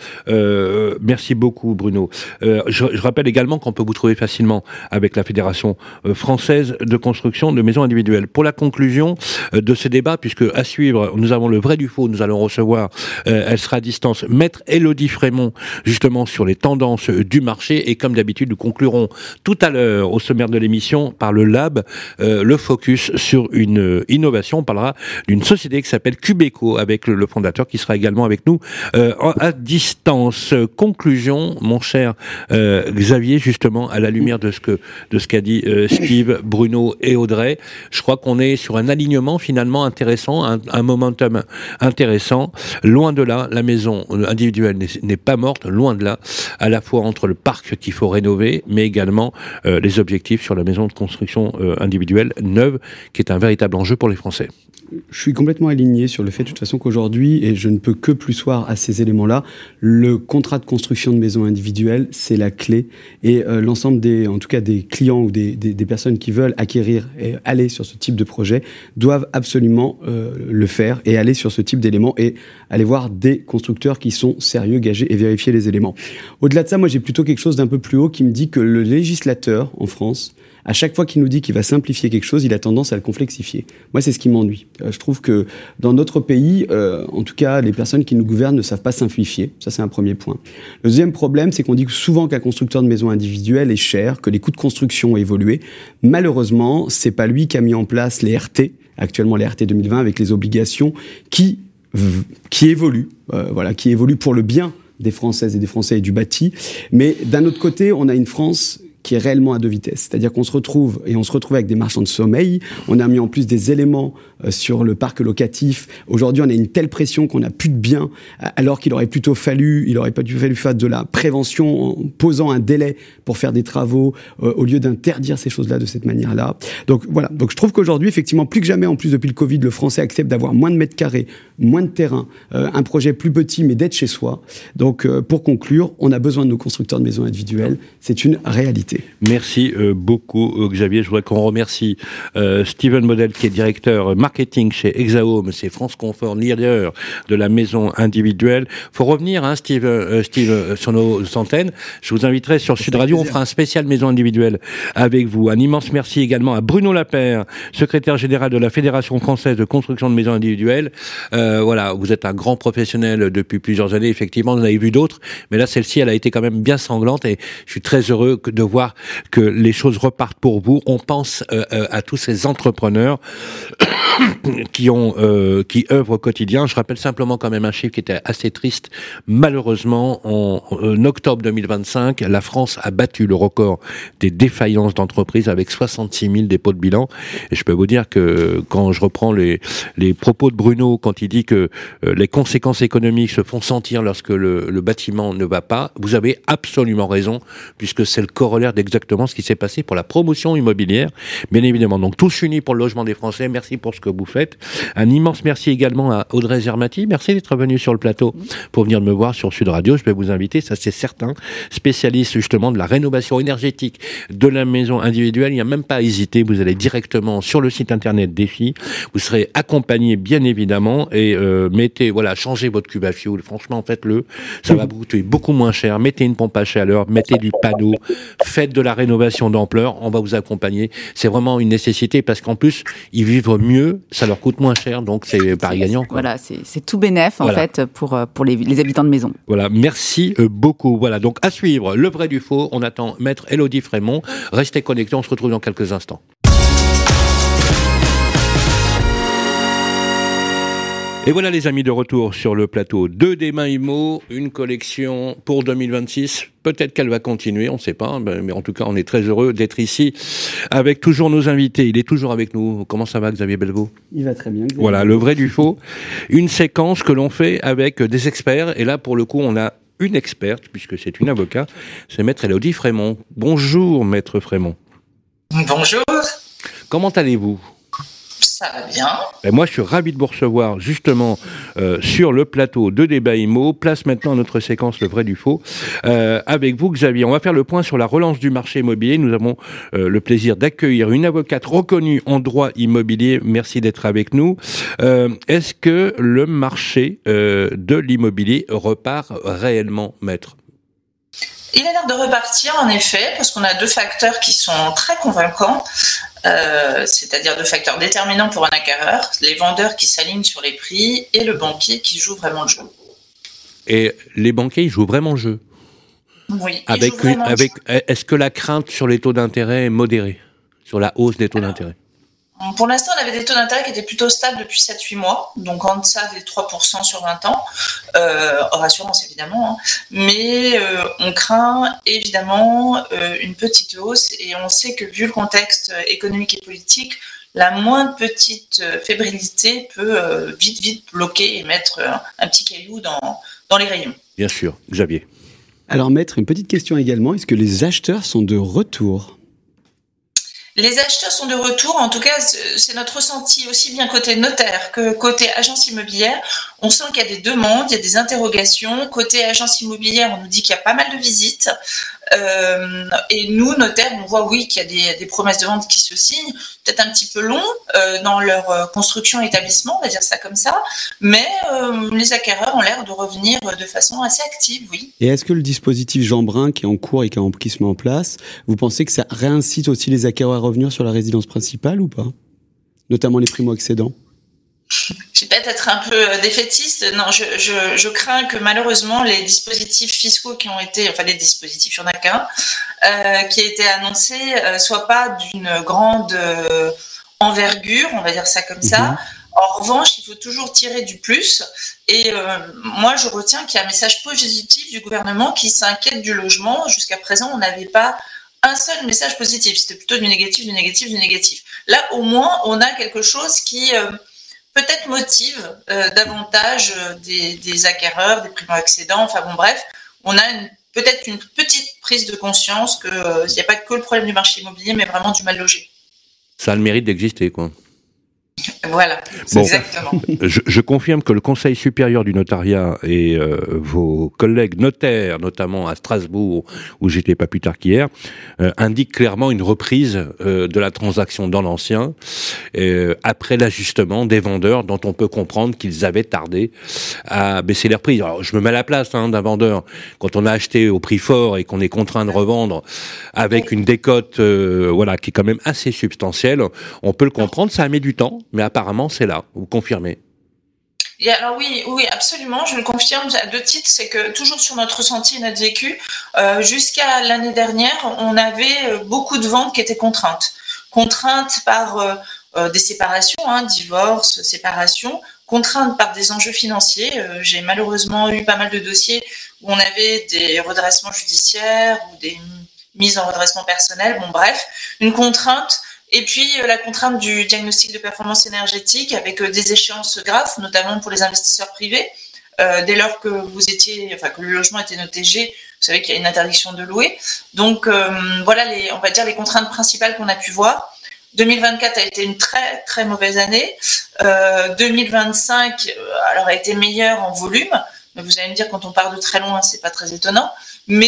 Bruno. Je rappelle également qu'on peut vous trouver facilement avec la Fédération française de construction de maisons individuelles. Pour la conclusion de ce débat, puisque à suivre, nous avons le vrai du faux, nous allons recevoir, elle sera à distance, Maître Élodie Frémont, justement sur les tendances du marché, et comme d'habitude, nous conclurons tout à l'heure au sommaire de l'émission par le Lab, le focus sur une innovation. On parlera d'une société qui s'appelle Cubeco avec le fondateur qui sera également avec nous à distance. Conclusion, mon cher Xavier, justement à la lumière de ce qu'a dit Steve, Bruno et Audrey, je crois qu'on est sur un alignement finalement intéressant, un momentum intéressant. Loin de là, la maison individuelle n'est pas morte, loin de là, à la fois entre le parc qu'il faut rénover, mais également les objectifs sur la maison de construction individuelle neuve, qui est un véritable enjeu pour les Français. Je suis complètement aligné sur le fait de toute façon qu'aujourd'hui, et je ne peux que plus soir à ces éléments-là, le contrat de construction de maison individuelle, c'est la clé. Et l'ensemble des clients ou des personnes qui veulent acquérir et aller sur ce type de projet doivent absolument le faire et aller sur ce type d'éléments et aller voir des constructeurs qui sont sérieux, gagés et vérifier les éléments. Au-delà de ça, moi j'ai plutôt quelque chose d'un peu plus haut qui me dit que le législateur en France, à chaque fois qu'il nous dit qu'il va simplifier quelque chose, il a tendance à le complexifier. Moi, c'est ce qui m'ennuie. Je trouve que dans notre pays, en tout cas, les personnes qui nous gouvernent ne savent pas simplifier. Ça, c'est un premier point. Le deuxième problème, c'est qu'on dit souvent qu'un constructeur de maison individuelle est cher, que les coûts de construction ont évolué. Malheureusement, c'est pas lui qui a mis en place les RT, actuellement les RT 2020, avec les obligations qui évoluent, qui évoluent pour le bien des Françaises et des Français et du bâti. Mais d'un autre côté, on a une France qui est réellement à deux vitesses. C'est-à-dire qu'on se retrouve avec des marchands de sommeil. On a mis en plus des éléments sur le parc locatif. Aujourd'hui, on a une telle pression qu'on n'a plus de biens, alors qu'il aurait plutôt fallu faire de la prévention en posant un délai pour faire des travaux, au lieu d'interdire ces choses-là de cette manière-là. Donc voilà. Donc je trouve qu'aujourd'hui, effectivement, plus que jamais, en plus depuis le Covid, le Français accepte d'avoir moins de mètres carrés, moins de terrain, un projet plus petit, mais d'être chez soi. Donc pour conclure, on a besoin de nos constructeurs de maisons individuelles. C'est une réalité. Merci beaucoup Xavier. Je voudrais qu'on remercie Steven Model qui est directeur marketing chez Exahome, c'est France Confort, leader de la maison individuelle. Faut revenir, Steve, sur nos antennes. Je vous inviterai sur Sud Radio, on fera un spécial maison individuelle avec vous. Un immense merci également à Bruno Lapeyre, secrétaire général de la Fédération française de construction de maisons individuelles. Vous êtes un grand professionnel depuis plusieurs années. Effectivement, vous en avez vu d'autres, mais là, celle-ci, elle a été quand même bien sanglante et je suis très heureux de voir que les choses repartent pour vous. On pense à tous ces entrepreneurs qui œuvrent au quotidien. Je rappelle simplement quand même un chiffre qui était assez triste. Malheureusement, en octobre 2025, la France a battu le record des défaillances d'entreprises avec 66 000 dépôts de bilan. Et je peux vous dire que quand je reprends les propos de Bruno, quand il dit que les conséquences économiques se font sentir lorsque le bâtiment ne va pas, vous avez absolument raison, puisque c'est le corollaire d'exactement ce qui s'est passé pour la promotion immobilière, bien évidemment. Donc tous unis pour le logement des Français, merci pour ce que vous faites. Un immense merci également à Audrey Zermati, merci d'être venu sur le plateau pour venir me voir sur Sud Radio. Je vais vous inviter, ça c'est certain, spécialiste justement de la rénovation énergétique de la maison individuelle. Il n'y a même pas à hésiter, vous allez directement sur le site internet Défi, vous serez accompagné bien évidemment et changez votre cuve à fioul, franchement faites-le, ça va vous coûter beaucoup moins cher, mettez une pompe à chaleur, mettez du panneau, faites de la rénovation d'ampleur, on va vous accompagner, c'est vraiment une nécessité parce qu'en plus ils vivent mieux, ça leur coûte moins cher, donc c'est pari gagnant, quoi. Voilà, c'est tout bénef en fait pour les habitants de maison. Voilà, merci beaucoup. Voilà, donc à suivre, le vrai du faux, on attend Maître Élodie Frémont, restez connectés, on se retrouve dans quelques instants. Et voilà les amis, de retour sur le plateau de Débat Immo, une collection pour 2026. Peut-être qu'elle va continuer, on ne sait pas, mais en tout cas on est très heureux d'être ici avec toujours nos invités. Il est toujours avec nous. Comment ça va Xavier Belvaux ? Il va très bien. Xavier. Voilà, le vrai du faux. Une séquence que l'on fait avec des experts. Et là pour le coup on a une experte, puisque c'est une avocate, c'est Maître Élodie Frémont. Bonjour Maître Frémont. Bonjour. Comment allez-vous ? Ça va bien. Et moi, je suis ravi de vous recevoir justement sur le plateau de Débat Immo. Place maintenant à notre séquence Le vrai du faux. Avec vous, Xavier, on va faire le point sur la relance du marché immobilier. Nous avons le plaisir d'accueillir une avocate reconnue en droit immobilier. Merci d'être avec nous. Est-ce que le marché de l'immobilier repart réellement, Maître ? Il a l'air de repartir, en effet, parce qu'on a deux facteurs qui sont très convaincants, c'est-à-dire deux facteurs déterminants pour un acquéreur, les vendeurs qui s'alignent sur les prix et le banquier qui joue vraiment le jeu. Et les banquiers, ils jouent vraiment le jeu ? Oui. Est-ce que la crainte sur les taux d'intérêt est modérée, sur la hausse des taux d'intérêt ? Pour l'instant, on avait des taux d'intérêt qui étaient plutôt stables depuis 7-8 mois, donc en deçà des 3% sur 20 ans, hors assurance évidemment, hein. Mais on craint évidemment une petite hausse et on sait que vu le contexte économique et politique, la moindre petite fébrilité peut vite bloquer et mettre un petit caillou dans les rayons. Bien sûr, Xavier. Alors Maître, une petite question également, est-ce que les acheteurs sont de retour ? Les acheteurs sont de retour, en tout cas c'est notre ressenti aussi bien côté notaire que côté agence immobilière. On sent qu'il y a des demandes, il y a des interrogations. Côté agence immobilière, on nous dit qu'il y a pas mal de visites. Et nous, notaires, on voit oui qu'il y a des promesses de vente qui se signent, peut-être un petit peu long dans leur construction et établissement, on va dire ça comme ça, mais les acquéreurs ont l'air de revenir de façon assez active, oui. Et est-ce que le dispositif Jeanbrun qui est en cours et qui se met en place, vous pensez que ça réincite aussi les acquéreurs à revenir sur la résidence principale ou pas ? Notamment les primo-accédants ? Je vais peut-être être un peu défaitiste. Non, je crains que malheureusement les dispositifs fiscaux qui ont été, enfin les dispositifs, il n'y en a qu'un, qui a été annoncé, soient pas d'une grande envergure, on va dire ça comme ça. En revanche, il faut toujours tirer du plus. Et moi, je retiens qu'il y a un message positif du gouvernement qui s'inquiète du logement. Jusqu'à présent, on n'avait pas un seul message positif. C'était plutôt du négatif. Là, au moins, on a quelque chose qui peut-être motive davantage des acquéreurs, des primo-accédants, enfin bon bref, on a peut-être une petite prise de conscience qu'il n'y a pas que le problème du marché immobilier, mais vraiment du mal logé. Ça a le mérite d'exister, quoi. Voilà, bon, exactement. Je confirme que le Conseil supérieur du notariat et vos collègues notaires, notamment à Strasbourg, où j'étais pas plus tard qu'hier, indiquent clairement une reprise de la transaction dans l'ancien, après l'ajustement des vendeurs dont on peut comprendre qu'ils avaient tardé à baisser leurs prix. Alors, je me mets à la place d'un vendeur. Quand on a acheté au prix fort et qu'on est contraint de revendre avec une décote qui est quand même assez substantielle, on peut le comprendre, ça a mis du temps. Mais apparemment, c'est là. Vous confirmez ? Alors oui, absolument. Je le confirme à deux titres. C'est que toujours sur notre ressenti et notre vécu, jusqu'à l'année dernière, on avait beaucoup de ventes qui étaient contraintes par des séparations, divorce, séparation, contraintes par des enjeux financiers. J'ai malheureusement eu pas mal de dossiers où on avait des redressements judiciaires ou des mises en redressement personnel, bref, une contrainte. Et puis la contrainte du diagnostic de performance énergétique avec des échéances graves, notamment pour les investisseurs privés. Dès lors que que le logement était noté G, vous savez qu'il y a une interdiction de louer. Donc voilà on va dire les contraintes principales qu'on a pu voir. 2024 a été une très très mauvaise année. 2025 a été meilleure en volume. Mais vous allez me dire, quand on part de très loin, c'est pas très étonnant. Mais,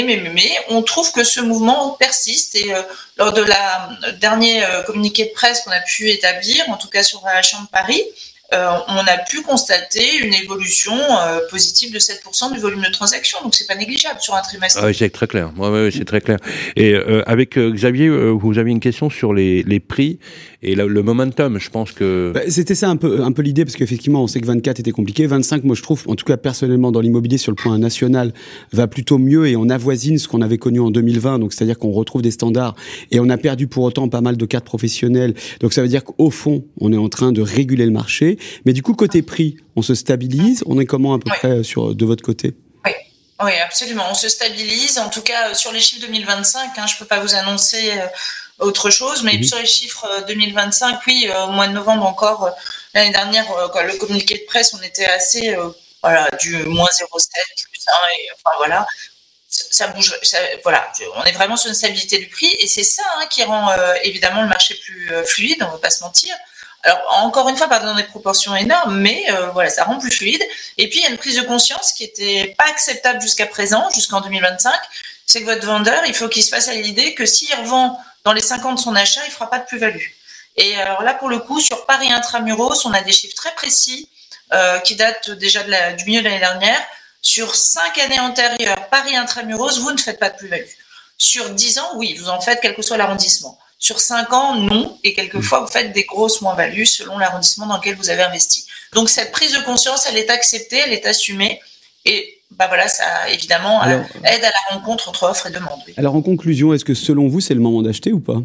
on trouve que ce mouvement persiste et lors de la dernier communiqué de presse qu'on a pu établir, en tout cas sur la Chambre de Paris, on a pu constater une évolution positive de 7% du volume de transactions. Donc, c'est pas négligeable sur un trimestre. Oui, c'est très clair. Oui, c'est très clair. Et avec Xavier, vous avez une question sur les prix et le momentum. Je pense que... C'était ça un peu l'idée, parce qu'effectivement, on sait que 24 était compliqué. 25, moi, je trouve, en tout cas, personnellement, dans l'immobilier, sur le point national, va plutôt mieux et on avoisine ce qu'on avait connu en 2020. Donc, c'est-à-dire qu'on retrouve des standards et on a perdu pour autant pas mal de cartes professionnelles. Donc, ça veut dire qu'au fond, on est en train de réguler le marché. Mais du coup, côté prix, on se stabilise. On est comment à peu près de votre côté ? Oui, absolument. On se stabilise. En tout cas, sur les chiffres 2025, je ne peux pas vous annoncer autre chose, mais sur les chiffres 2025, oui, au mois de novembre encore, l'année dernière, le communiqué de presse, on était assez du moins 0,7, plus 1, et enfin voilà. Ça bouge, on est vraiment sur une stabilité du prix et c'est ça qui rend évidemment le marché plus fluide, on ne va pas se mentir. Alors, encore une fois, pas dans des proportions énormes, mais ça rend plus fluide. Et puis, il y a une prise de conscience qui n'était pas acceptable jusqu'à présent, jusqu'en 2025, c'est que votre vendeur, il faut qu'il se fasse à l'idée que s'il revend dans les 5 ans de son achat, il ne fera pas de plus-value. Et alors là, pour le coup, sur Paris Intramuros, on a des chiffres très précis qui datent déjà du milieu de l'année dernière. Sur 5 années antérieures, Paris Intramuros, vous ne faites pas de plus-value. Sur 10 ans, oui, vous en faites quel que soit l'arrondissement. Sur 5 ans, non. Et quelquefois, vous faites des grosses moins-values selon l'arrondissement dans lequel vous avez investi. Donc, cette prise de conscience, elle est acceptée, elle est assumée. Et ça, évidemment, aide à la rencontre entre offre et demande. Oui. Alors, en conclusion, est-ce que selon vous, c'est le moment d'acheter ou pas ?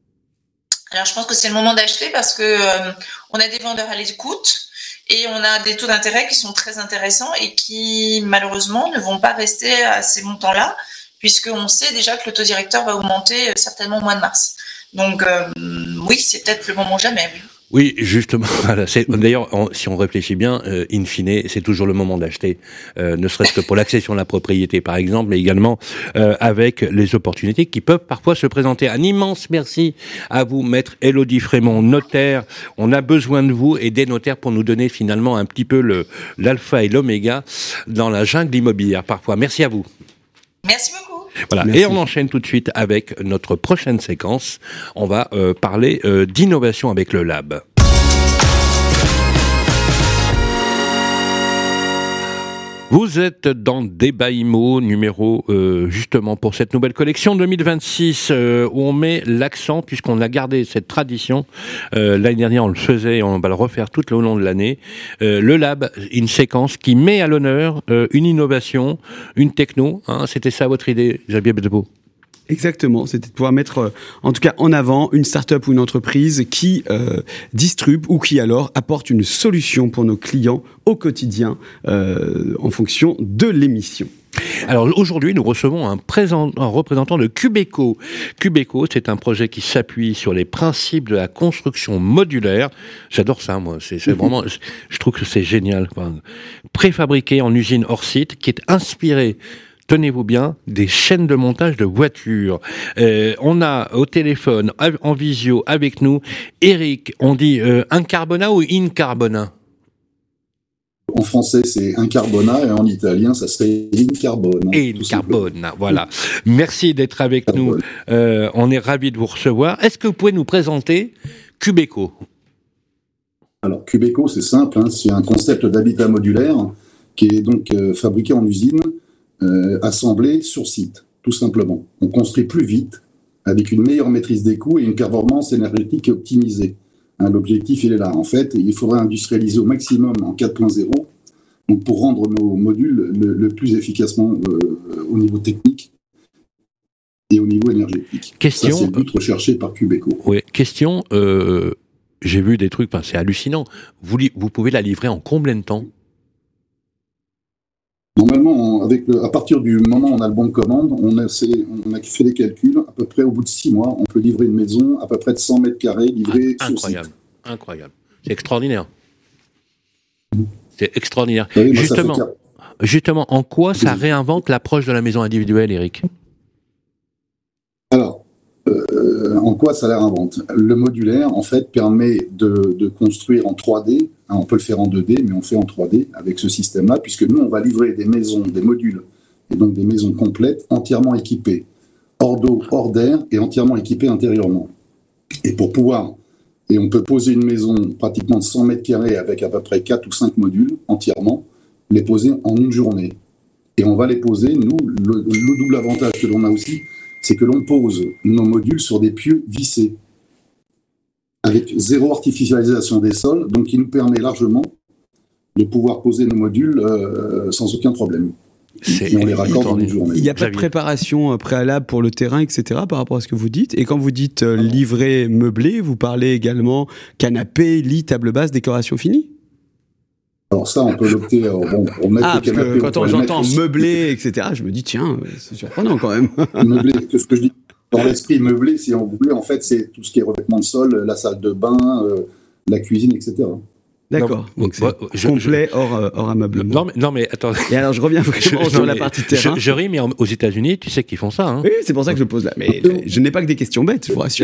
Alors, je pense que c'est le moment d'acheter parce que on a des vendeurs à l'écoute et on a des taux d'intérêt qui sont très intéressants et qui, malheureusement, ne vont pas rester à ces montants-là, puisqu'on sait déjà que le taux directeur va augmenter certainement au mois de mars. Donc, oui, c'est peut-être le moment jamais, oui. Oui, justement. D'ailleurs, si on réfléchit bien, in fine, c'est toujours le moment d'acheter, ne serait-ce que pour l'accession à la propriété, par exemple, mais également avec les opportunités qui peuvent parfois se présenter. Un immense merci à vous, maître Élodie Frémont, notaire. On a besoin de vous et des notaires pour nous donner finalement un petit peu l'alpha et l'oméga dans la jungle immobilière parfois. Merci à vous. Merci beaucoup. Voilà. Merci. Et on enchaîne tout de suite avec notre prochaine séquence. On va parler d'innovation avec le Lab. Vous êtes dans Débat Immo, numéro justement pour cette nouvelle collection 2026 où on met l'accent, puisqu'on a gardé cette tradition. L'année dernière, on le faisait et on va le refaire tout au long de l'année. Le Lab, une séquence qui met à l'honneur une innovation, une techno. C'était ça votre idée, Xavier Bedebo? Exactement, c'était de pouvoir mettre en tout cas en avant une start-up ou une entreprise qui distribue ou qui alors apporte une solution pour nos clients au quotidien en fonction de l'émission. Alors aujourd'hui, nous recevons un représentant de Cubeco. Cubeco, c'est un projet qui s'appuie sur les principes de la construction modulaire. J'adore ça, moi. C'est vraiment, je trouve que c'est génial. Préfabriqué en usine hors site, qui est inspiré, tenez-vous bien, des chaînes de montage de voitures. On a au téléphone, en visio, avec nous, Eric. On dit Incarbona ou Incarbona? En français, c'est Incarbona et en italien, ça serait Incarbona. Incarbona, voilà. Merci d'être avec nous. On est ravis de vous recevoir. Est-ce que vous pouvez nous présenter Cubeco? Alors, Cubeco, c'est simple. C'est un concept d'habitat modulaire qui est donc fabriqué en usine, assemblé sur site, tout simplement. On construit plus vite, avec une meilleure maîtrise des coûts et une performance énergétique optimisée. L'objectif, il est là. En fait, il faudrait industrialiser au maximum en 4.0 donc pour rendre nos modules le plus efficacement au niveau technique et au niveau énergétique. Question, ça, c'est le but recherché par Cubeco. Oui, question, j'ai vu des trucs, c'est hallucinant. Vous pouvez la livrer en combien de temps ? Normalement, à partir du moment où on a le bon de commande, on a fait les calculs, à peu près au bout de 6 mois, on peut livrer une maison à peu près de 100 mètres carrés livrée sur site. Incroyable. C'est extraordinaire. C'est extraordinaire. Oui, Justement, en quoi ça réinvente l'approche de la maison individuelle, Eric ? Alors, en quoi ça la réinvente ? Le modulaire, en fait, permet de construire en 3D. On peut le faire en 2D, mais on fait en 3D avec ce système-là, puisque nous, on va livrer des maisons, des modules, et donc des maisons complètes, entièrement équipées, hors d'eau, hors d'air, et entièrement équipées intérieurement. Et on peut poser une maison pratiquement de 100 mètres carrés avec à peu près 4 ou 5 modules entièrement, les poser en une journée. Et on va les poser, nous, le double avantage que l'on a aussi, c'est que l'on pose nos modules sur des pieux vissés, avec 0 artificialisation des sols, donc qui nous permet largement de pouvoir poser nos modules sans aucun problème. Et on les raccorde en une journée. Il n'y a pas de préparation préalable pour le terrain, etc., par rapport à ce que vous dites. Et quand vous dites livret meublé, vous parlez également canapé, lit, table basse, décoration finie ? Alors ça, on peut l'opter pour mettre le canapé. Quand j'entends meublé, etc., je me dis, tiens, c'est surprenant quand même. Meublé, ce que je dis dans l'esprit meublé, si on voulait, en fait, c'est tout ce qui est revêtement de sol, la salle de bain, la cuisine, etc. D'accord, donc c'est complet hors ameublement. Non mais attends. Et alors je reviens vraiment sur la partie terrain. Je ris, mais aux États-Unis, tu sais qu'ils font ça. Hein. Oui, c'est pour ça que je pose là. Mais je n'ai pas que des questions bêtes, je vous rassure.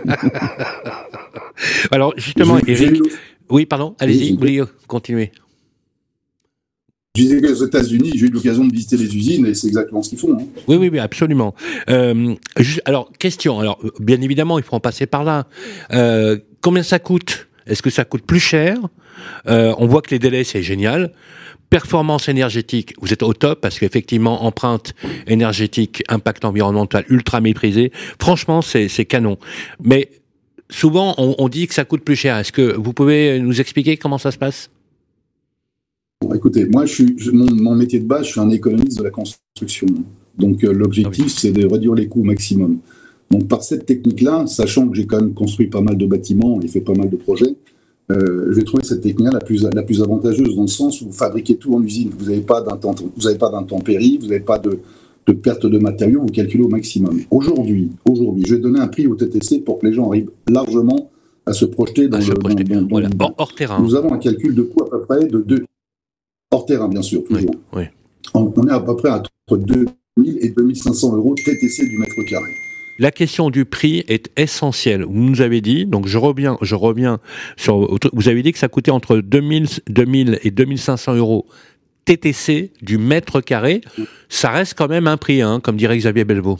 Alors justement, Eric. Oui, pardon. Allez-y, vous voulez continuer. Je disais qu'aux États-Unis, j'ai eu l'occasion de visiter les usines et c'est exactement ce qu'ils font. Hein. Oui, absolument. Alors, question. Alors, bien évidemment, il faut en passer par là. Combien ça coûte ? Est-ce que ça coûte plus cher ? On voit que les délais, c'est génial. Performance énergétique, vous êtes au top parce qu'effectivement, empreinte énergétique, impact environnemental ultra méprisé. Franchement, c'est canon. Mais souvent, on dit que ça coûte plus cher. Est-ce que vous pouvez nous expliquer comment ça se passe ? Bon, écoutez, moi, mon métier de base, je suis un économiste de la construction. Donc, l'objectif, c'est de réduire les coûts au maximum. Donc, par cette technique-là, sachant que j'ai quand même construit pas mal de bâtiments et fait pas mal de projets, j'ai trouvé cette technique-là la plus avantageuse dans le sens où vous fabriquez tout en usine. Vous n'avez pas d'intempéries, vous n'avez pas de perte de matériaux, vous calculez au maximum. Aujourd'hui, je vais donner un prix au TTC pour que les gens arrivent largement à se projeter dans hors terrain. Nous avons un calcul de coût à peu près de 2. Hors terrain, bien sûr, toujours. Oui. On est à peu près entre 2 000 et 2 500 euros TTC du mètre carré. La question du prix est essentielle. Vous nous avez dit, donc je reviens sur, vous avez dit que ça coûtait entre 2000 et 2500 euros TTC du mètre carré. Ça reste quand même un prix, comme dirait Xavier Belvaux.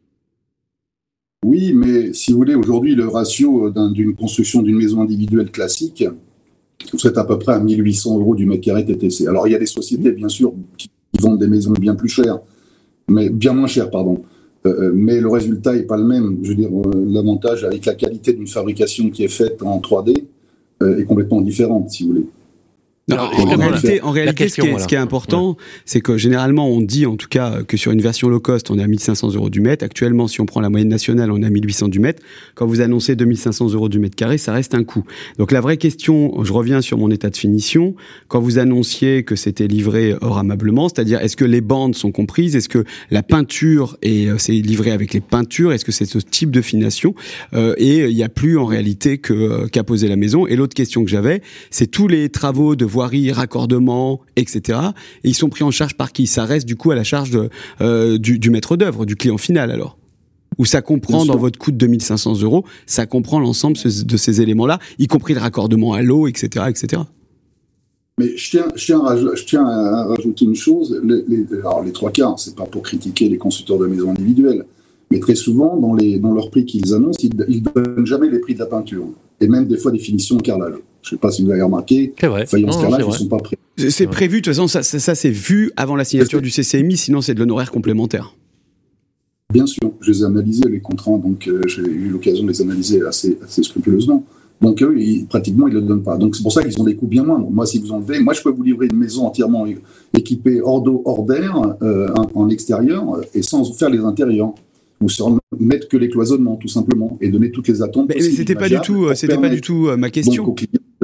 Oui, mais si vous voulez, aujourd'hui, le ratio d'une construction d'une maison individuelle classique, vous êtes à peu près à 1800 euros du mètre carré TTC. Alors, il y a des sociétés, bien sûr, qui vendent des maisons bien moins chères, pardon. Mais le résultat n'est pas le même. Je veux dire, l'avantage avec la qualité d'une fabrication qui est faite en 3D est complètement différente, si vous voulez. Alors, en réalité, ce qui est important, c'est que généralement, on dit en tout cas que sur une version low cost, on est à 1500 euros du mètre. Actuellement, si on prend la moyenne nationale, on est à 1800 du mètre. Quand vous annoncez 2500 euros du mètre carré, ça reste un coût. Donc la vraie question, je reviens sur mon état de finition, quand vous annonciez que c'était livré hors ameublement, c'est-à-dire est-ce que les bandes sont comprises, est-ce que la peinture c'est livré avec les peintures, est-ce que c'est ce type de finition, et il n'y a plus en réalité qu'à poser la maison. Et l'autre question que j'avais, c'est tous les travaux de voirie, raccordement, etc. Et ils sont pris en charge par qui ? Ça reste du coup à la charge du maître d'œuvre, du client final alors ? Ou ça comprend dans votre coût de 2500 euros, ça comprend l'ensemble de ces éléments-là, y compris le raccordement à l'eau, etc., etc. Mais je tiens à rajouter une chose. Alors les 3/4, c'est pas pour critiquer les constructeurs de maisons individuelles, mais très souvent dans leurs prix qu'ils annoncent, ils donnent jamais les prix de la peinture et même des fois des finitions de carrelage. Je ne sais pas si vous avez remarqué, faïence carrelage, ils ne sont pas prêts. C'est prévu, de toute façon, ça c'est vu avant la signature du CCMI, sinon c'est de l'honoraire complémentaire. Bien sûr, je les ai analysés, les contrats, donc j'ai eu l'occasion de les analyser assez scrupuleusement. Donc eux, pratiquement, ils ne le donnent pas. Donc c'est pour ça qu'ils ont des coûts bien moindres. Moi, si vous enlevez, je peux vous livrer une maison entièrement équipée hors d'eau, hors d'air, en extérieur, et sans faire les intérieurs. ou mettre que les cloisonnements, tout simplement, et donner toutes les attentes. Mais c'était pas du tout ma question.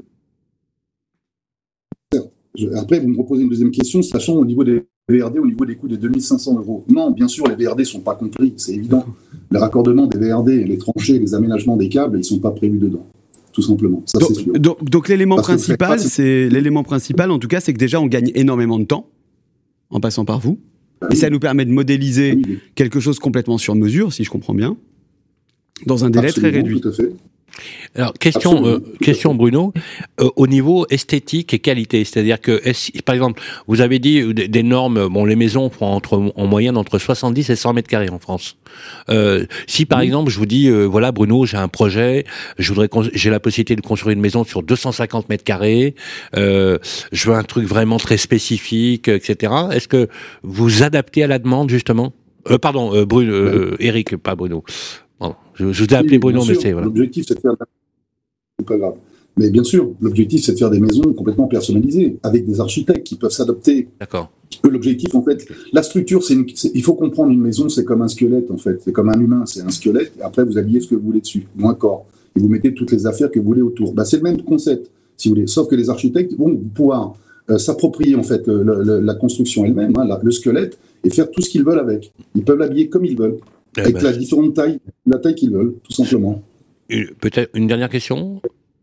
Après, vous me proposez une deuxième question, sachant au niveau des VRD, au niveau des coûts des 2500 €. Non, bien sûr, les VRD ne sont pas compris, c'est évident. Les raccordements des VRD, les tranchées, les aménagements des câbles, ils ne sont pas prévus dedans, tout simplement. Ça, c'est sûr. Donc l'élément principal, en tout cas, c'est que déjà, on gagne énormément de temps en passant par vous. Et ça nous permet de modéliser quelque chose complètement sur mesure, si je comprends bien, dans un délai très réduit. Tout à fait. Alors, question Bruno, au niveau esthétique et qualité, c'est-à-dire que, par exemple, vous avez dit des normes, les maisons font en moyenne entre 70 et 100 mètres carrés en France. Si par exemple, je vous dis, voilà Bruno, j'ai un projet, j'ai la possibilité de construire une maison sur 250 mètres carrés, je veux un truc vraiment très spécifique, etc. Est-ce que vous adaptez à la demande, justement? Eric, pas Bruno. Bon, je vous ai appelé Bruno, mais c'est... Voilà. L'objectif, c'est de faire... C'est pas grave. Mais bien sûr, l'objectif, c'est de faire des maisons complètement personnalisées, avec des architectes qui peuvent s'adapter. D'accord. L'objectif, en fait, la structure, il faut comprendre une maison, c'est comme un squelette, en fait. C'est comme un humain, c'est un squelette, et après, vous habillez ce que vous voulez dessus, ou un corps. Et vous mettez toutes les affaires que vous voulez autour. C'est le même concept, si vous voulez. Sauf que les architectes vont pouvoir s'approprier, en fait, la construction elle-même, le squelette, et faire tout ce qu'ils veulent avec. Ils peuvent l'habiller comme ils veulent. Avec la différente taille, la taille qu'ils veulent, tout simplement. Peut-être une dernière question ?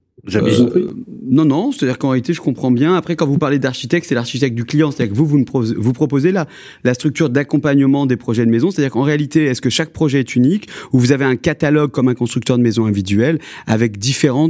Non, c'est-à-dire qu'en réalité, je comprends bien. Après, quand vous parlez d'architecte, c'est l'architecte du client. C'est-à-dire que vous proposez la structure d'accompagnement des projets de maison. C'est-à-dire qu'en réalité, est-ce que chaque projet est unique ou vous avez un catalogue comme un constructeur de maison individuel avec différents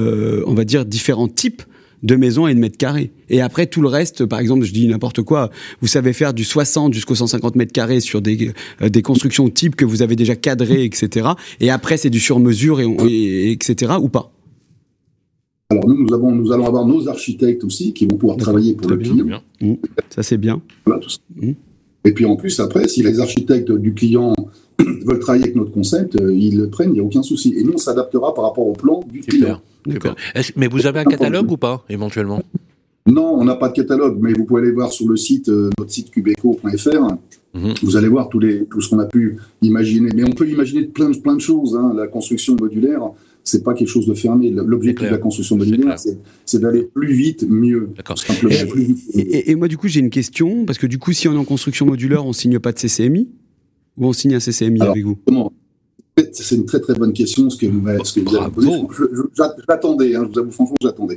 types de maisons et de mètres carrés. Et après, tout le reste, par exemple, je dis n'importe quoi, vous savez faire du 60 jusqu'aux 150 mètres carrés sur des constructions types que vous avez déjà cadrées, etc. Et après, c'est du sur-mesure, etc. ou pas? Alors, nous allons avoir nos architectes aussi qui vont pouvoir travailler pour le client. Ça, c'est bien. Voilà, tout ça. Et puis, en plus, après, si les architectes du client veulent travailler avec notre concept, ils le prennent, il n'y a aucun souci. Et nous, on s'adaptera par rapport au plan du client. D'accord. Mais vous avez un catalogue ou pas, éventuellement? Non, on n'a pas de catalogue, mais vous pouvez aller voir sur le site, notre site cubeco.fr. Vous allez voir tout ce qu'on a pu imaginer. Mais on peut imaginer plein de choses. La construction modulaire, c'est pas quelque chose de fermé. L'objectif de la construction modulaire, c'est d'aller plus vite, mieux. D'accord. Plus vite, mieux. Et moi, du coup, j'ai une question, parce que du coup, si on est en construction modulaire, on signe pas de CCMI? Ou on signe un CCMI avec vous? C'est une très très bonne question ce que vous avez posé. J'attendais, je vous avoue franchement, j'attendais.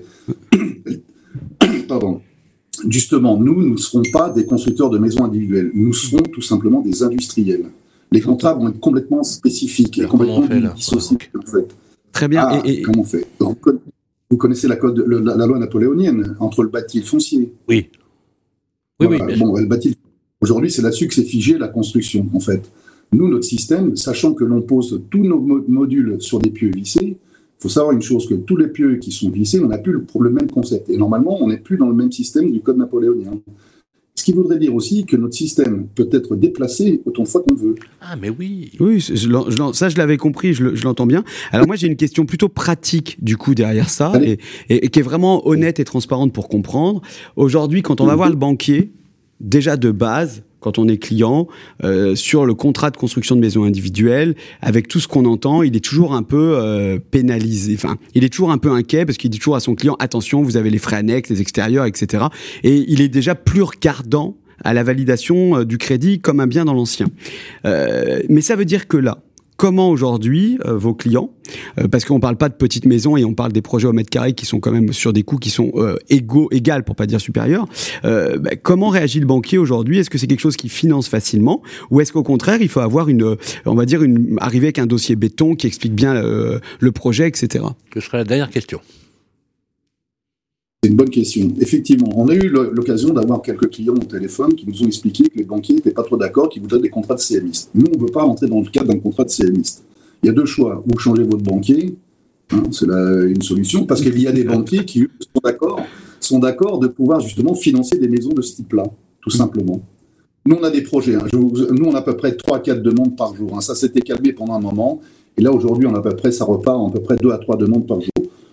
Pardon. Justement, nous ne serons pas des constructeurs de maisons individuelles. Nous serons tout simplement des industriels. Les contrats vont être complètement spécifiques et complètement dissociés. En fait. Très bien. Comment on fait? Vous connaissez la loi napoléonienne entre le bâti et le foncier. Oui. Voilà. Oui. Bon, le bâti. Aujourd'hui, c'est là-dessus que c'est figé la construction, en fait. Nous, notre système, sachant que l'on pose tous nos modules sur des pieux vissés, il faut savoir une chose, que tous les pieux qui sont vissés, on n'a plus le même concept. Et normalement, on n'est plus dans le même système du code napoléonien. Ce qui voudrait dire aussi que notre système peut être déplacé autant de fois qu'on veut. Ah, mais oui. Oui, ça, je l'avais compris, je l'entends bien. Alors moi, j'ai une question plutôt pratique, du coup, derrière ça, et qui est vraiment honnête et transparente pour comprendre. Aujourd'hui, quand on va voir le banquier, déjà de base, quand on est client, sur le contrat de construction de maison individuelle, avec tout ce qu'on entend, il est toujours un peu pénalisé. Enfin, il est toujours un peu inquiet parce qu'il dit toujours à son client, attention, vous avez les frais annexes, les extérieurs, etc. Et il est déjà plus regardant à la validation du crédit comme un bien dans l'ancien. Mais ça veut dire que là, comment aujourd'hui vos clients, parce qu'on ne parle pas de petites maisons et on parle des projets au mètre carré qui sont quand même sur des coûts qui sont égales pour pas dire supérieurs, comment réagit le banquier aujourd'hui? Est-ce que c'est quelque chose qui finance facilement ou est-ce qu'au contraire il faut avoir arriver avec un dossier béton qui explique bien le projet, etc. Ce serait la dernière question. C'est une bonne question. Effectivement, on a eu l'occasion d'avoir quelques clients au téléphone qui nous ont expliqué que les banquiers n'étaient pas trop d'accord, qu'ils voudraient des contrats de CMistes. Nous, on ne veut pas rentrer dans le cadre d'un contrat de CMiste. Il y a deux choix. Ou changer votre banquier, c'est une solution, parce qu'il y a des banquiers qui sont d'accord de pouvoir justement financer des maisons de ce type-là, tout simplement. Nous, on a des projets. Nous, on a à peu près 3-4 demandes par jour. Ça s'était calmé pendant un moment. Et là, aujourd'hui, ça repart à peu près 2 à 3 demandes par jour.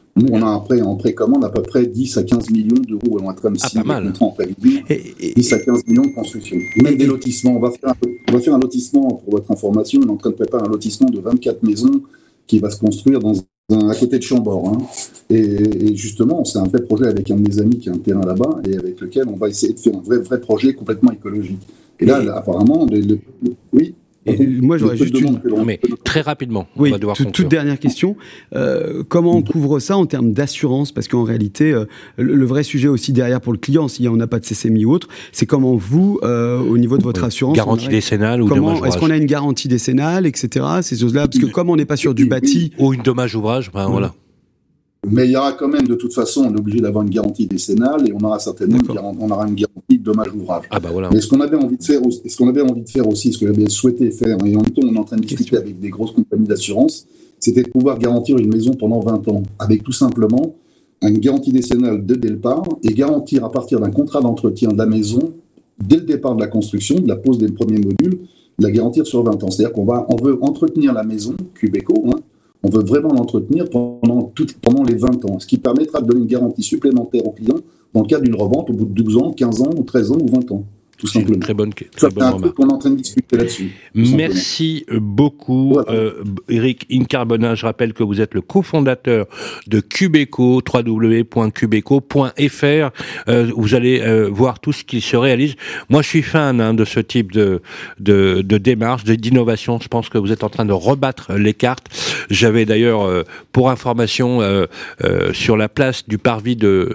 Nous, on a en précommande à peu près 10 à 15 millions d'euros. On est en train de signer des contrats en prévision. 10 à 15 millions de construction. Même des lotissements. On va faire un lotissement, pour votre information, on est en train de préparer un lotissement de 24 maisons qui va se construire à côté de Chambord. Hein. Et justement, c'est un vrai projet avec un de mes amis qui a un terrain là-bas et avec lequel on va essayer de faire un vrai projet complètement écologique. Et là, apparemment, oui. Moi, j'aurais juste mais très rapidement, on oui, va devoir conclure. Toute dernière question. Comment on couvre ça en termes d'assurance? Parce qu'en réalité, le vrai sujet aussi derrière pour le client, si on n'a pas de CCMI ou autre, c'est comment vous, au niveau de votre assurance... Garantie décennale ou dommage ouvrage. Est-ce qu'on a une garantie décennale, etc. Ces choses-là, parce que comme on n'est pas sur du bâti... Ou une dommage ouvrage, voilà. Mais il y aura quand même, de toute façon, on est obligé d'avoir une garantie décennale et on aura certainement une garantie de dommage ouvrage. Voilà. Mais ce qu'on avait envie de faire aussi, ce que j'avais souhaité faire, et en même temps on est en train de discuter avec des grosses compagnies d'assurance, c'était de pouvoir garantir une maison pendant 20 ans, avec tout simplement une garantie décennale dès le départ et garantir à partir d'un contrat d'entretien de la maison, dès le départ de la construction, de la pose des premiers modules, de la garantir sur 20 ans. C'est-à-dire on veut entretenir la maison, Cubeco, on veut vraiment l'entretenir pendant les 20 ans, ce qui permettra de donner une garantie supplémentaire aux clients dans le cadre d'une revente au bout de 12 ans, 15 ans, ou 13 ans ou 20 ans. Tout simplement. Très bonne remarque. On est en train de discuter là-dessus. Merci beaucoup, Eric Incarbona. Je rappelle que vous êtes le cofondateur de Cubeco, www.cubeco.fr. Vous allez voir tout ce qui se réalise. Moi, je suis fan de ce type de démarche, d'innovation. Je pense que vous êtes en train de rebattre les cartes. J'avais d'ailleurs, pour information, sur la place du Parvis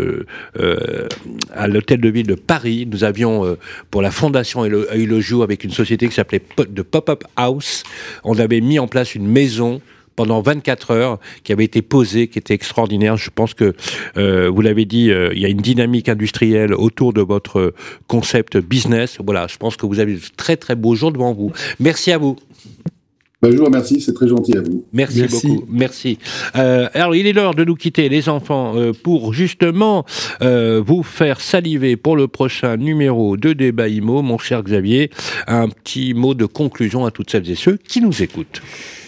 à l'Hôtel de Ville de Paris, nous avions pour la Fondation eu le jour avec une société qui s'appelait The Pop-Up House. On avait mis en place une maison pendant 24 heures qui avait été posée, qui était extraordinaire. Je pense que, vous l'avez dit, il y a une dynamique industrielle autour de votre concept business. Voilà, je pense que vous avez de très très beaux jours devant vous. Merci à vous. Je vous remercie, c'est très gentil à vous. Merci beaucoup, merci. Alors, il est l'heure de nous quitter, les enfants, pour justement vous faire saliver pour le prochain numéro de Débat Immo. Mon cher Xavier, un petit mot de conclusion à toutes celles et ceux qui nous écoutent.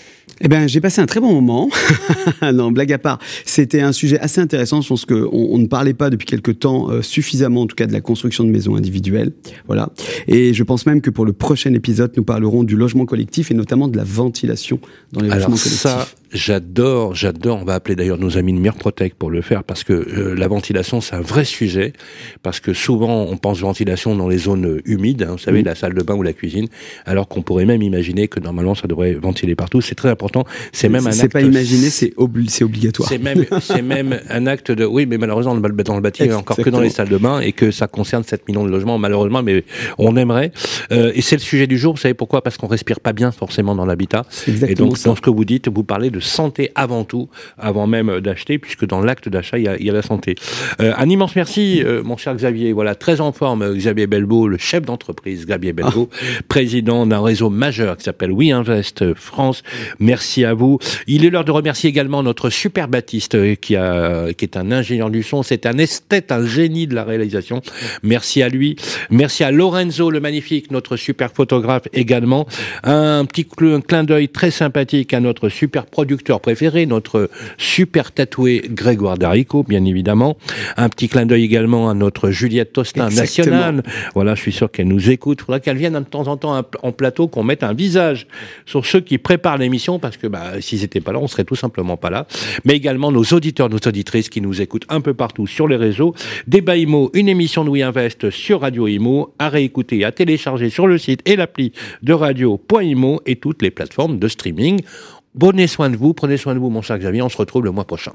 Eh ben, j'ai passé un très bon moment. Non, blague à part. C'était un sujet assez intéressant. Je pense qu'on ne parlait pas depuis quelque temps suffisamment, en tout cas, de la construction de maisons individuelles. Voilà. Et je pense même que pour le prochain épisode, nous parlerons du logement collectif et notamment de la ventilation dans les logements collectifs. Ça, j'adore. On va appeler d'ailleurs nos amis de Murprotec pour le faire parce que la ventilation, c'est un vrai sujet. Parce que souvent, on pense ventilation dans les zones humides, vous savez, la salle de bain ou la cuisine, alors qu'on pourrait même imaginer que normalement, ça devrait ventiler partout. C'est très important. C'est même un acte. C'est pas imaginer, c'est obligatoire. C'est même un acte de. Oui, mais malheureusement, dans le bâti, encore que dans les salles de bain et que ça concerne 7 millions de logements, malheureusement, mais on aimerait. Et c'est le sujet du jour. Vous savez pourquoi? Parce qu'on respire pas bien forcément dans l'habitat. Et donc, dans ce que vous dites, vous parlez de santé avant tout, avant même d'acheter, puisque dans l'acte d'achat, il y a la santé. Un immense merci, mon cher Xavier. Voilà, très en forme, Xavier Belbeau, le chef d'entreprise, Xavier Belbeau, président d'un réseau majeur qui s'appelle We Invest France. Merci à vous. Il est l'heure de remercier également notre super Baptiste qui est un ingénieur du son, c'est un esthète, un génie de la réalisation. Merci à lui. Merci à Lorenzo le magnifique, notre super photographe également. Un petit clin d'œil très sympathique à notre super producteur préféré, notre super tatoué Grégoire Darico, bien évidemment. Un petit clin d'œil également à notre Juliette Tostin nationale. Voilà, je suis sûr qu'elle nous écoute. Il faudra qu'elle vienne de temps en temps en plateau, qu'on mette un visage sur ceux qui préparent l'émission, parce que s'ils n'étaient pas là, on serait tout simplement pas là. Mais également nos auditeurs, nos auditrices qui nous écoutent un peu partout sur les réseaux. Débat Immo, une émission de We Invest sur Radio Immo, à réécouter, à télécharger sur le site et l'appli de radio.immo et toutes les plateformes de streaming. Prenez soin de vous, mon cher Xavier, on se retrouve le mois prochain.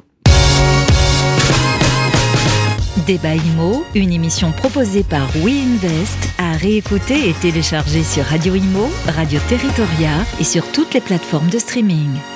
Débat Immo, une émission proposée par We Invest, à réécouter et télécharger sur Radio Immo, Radio Territoria et sur toutes les plateformes de streaming.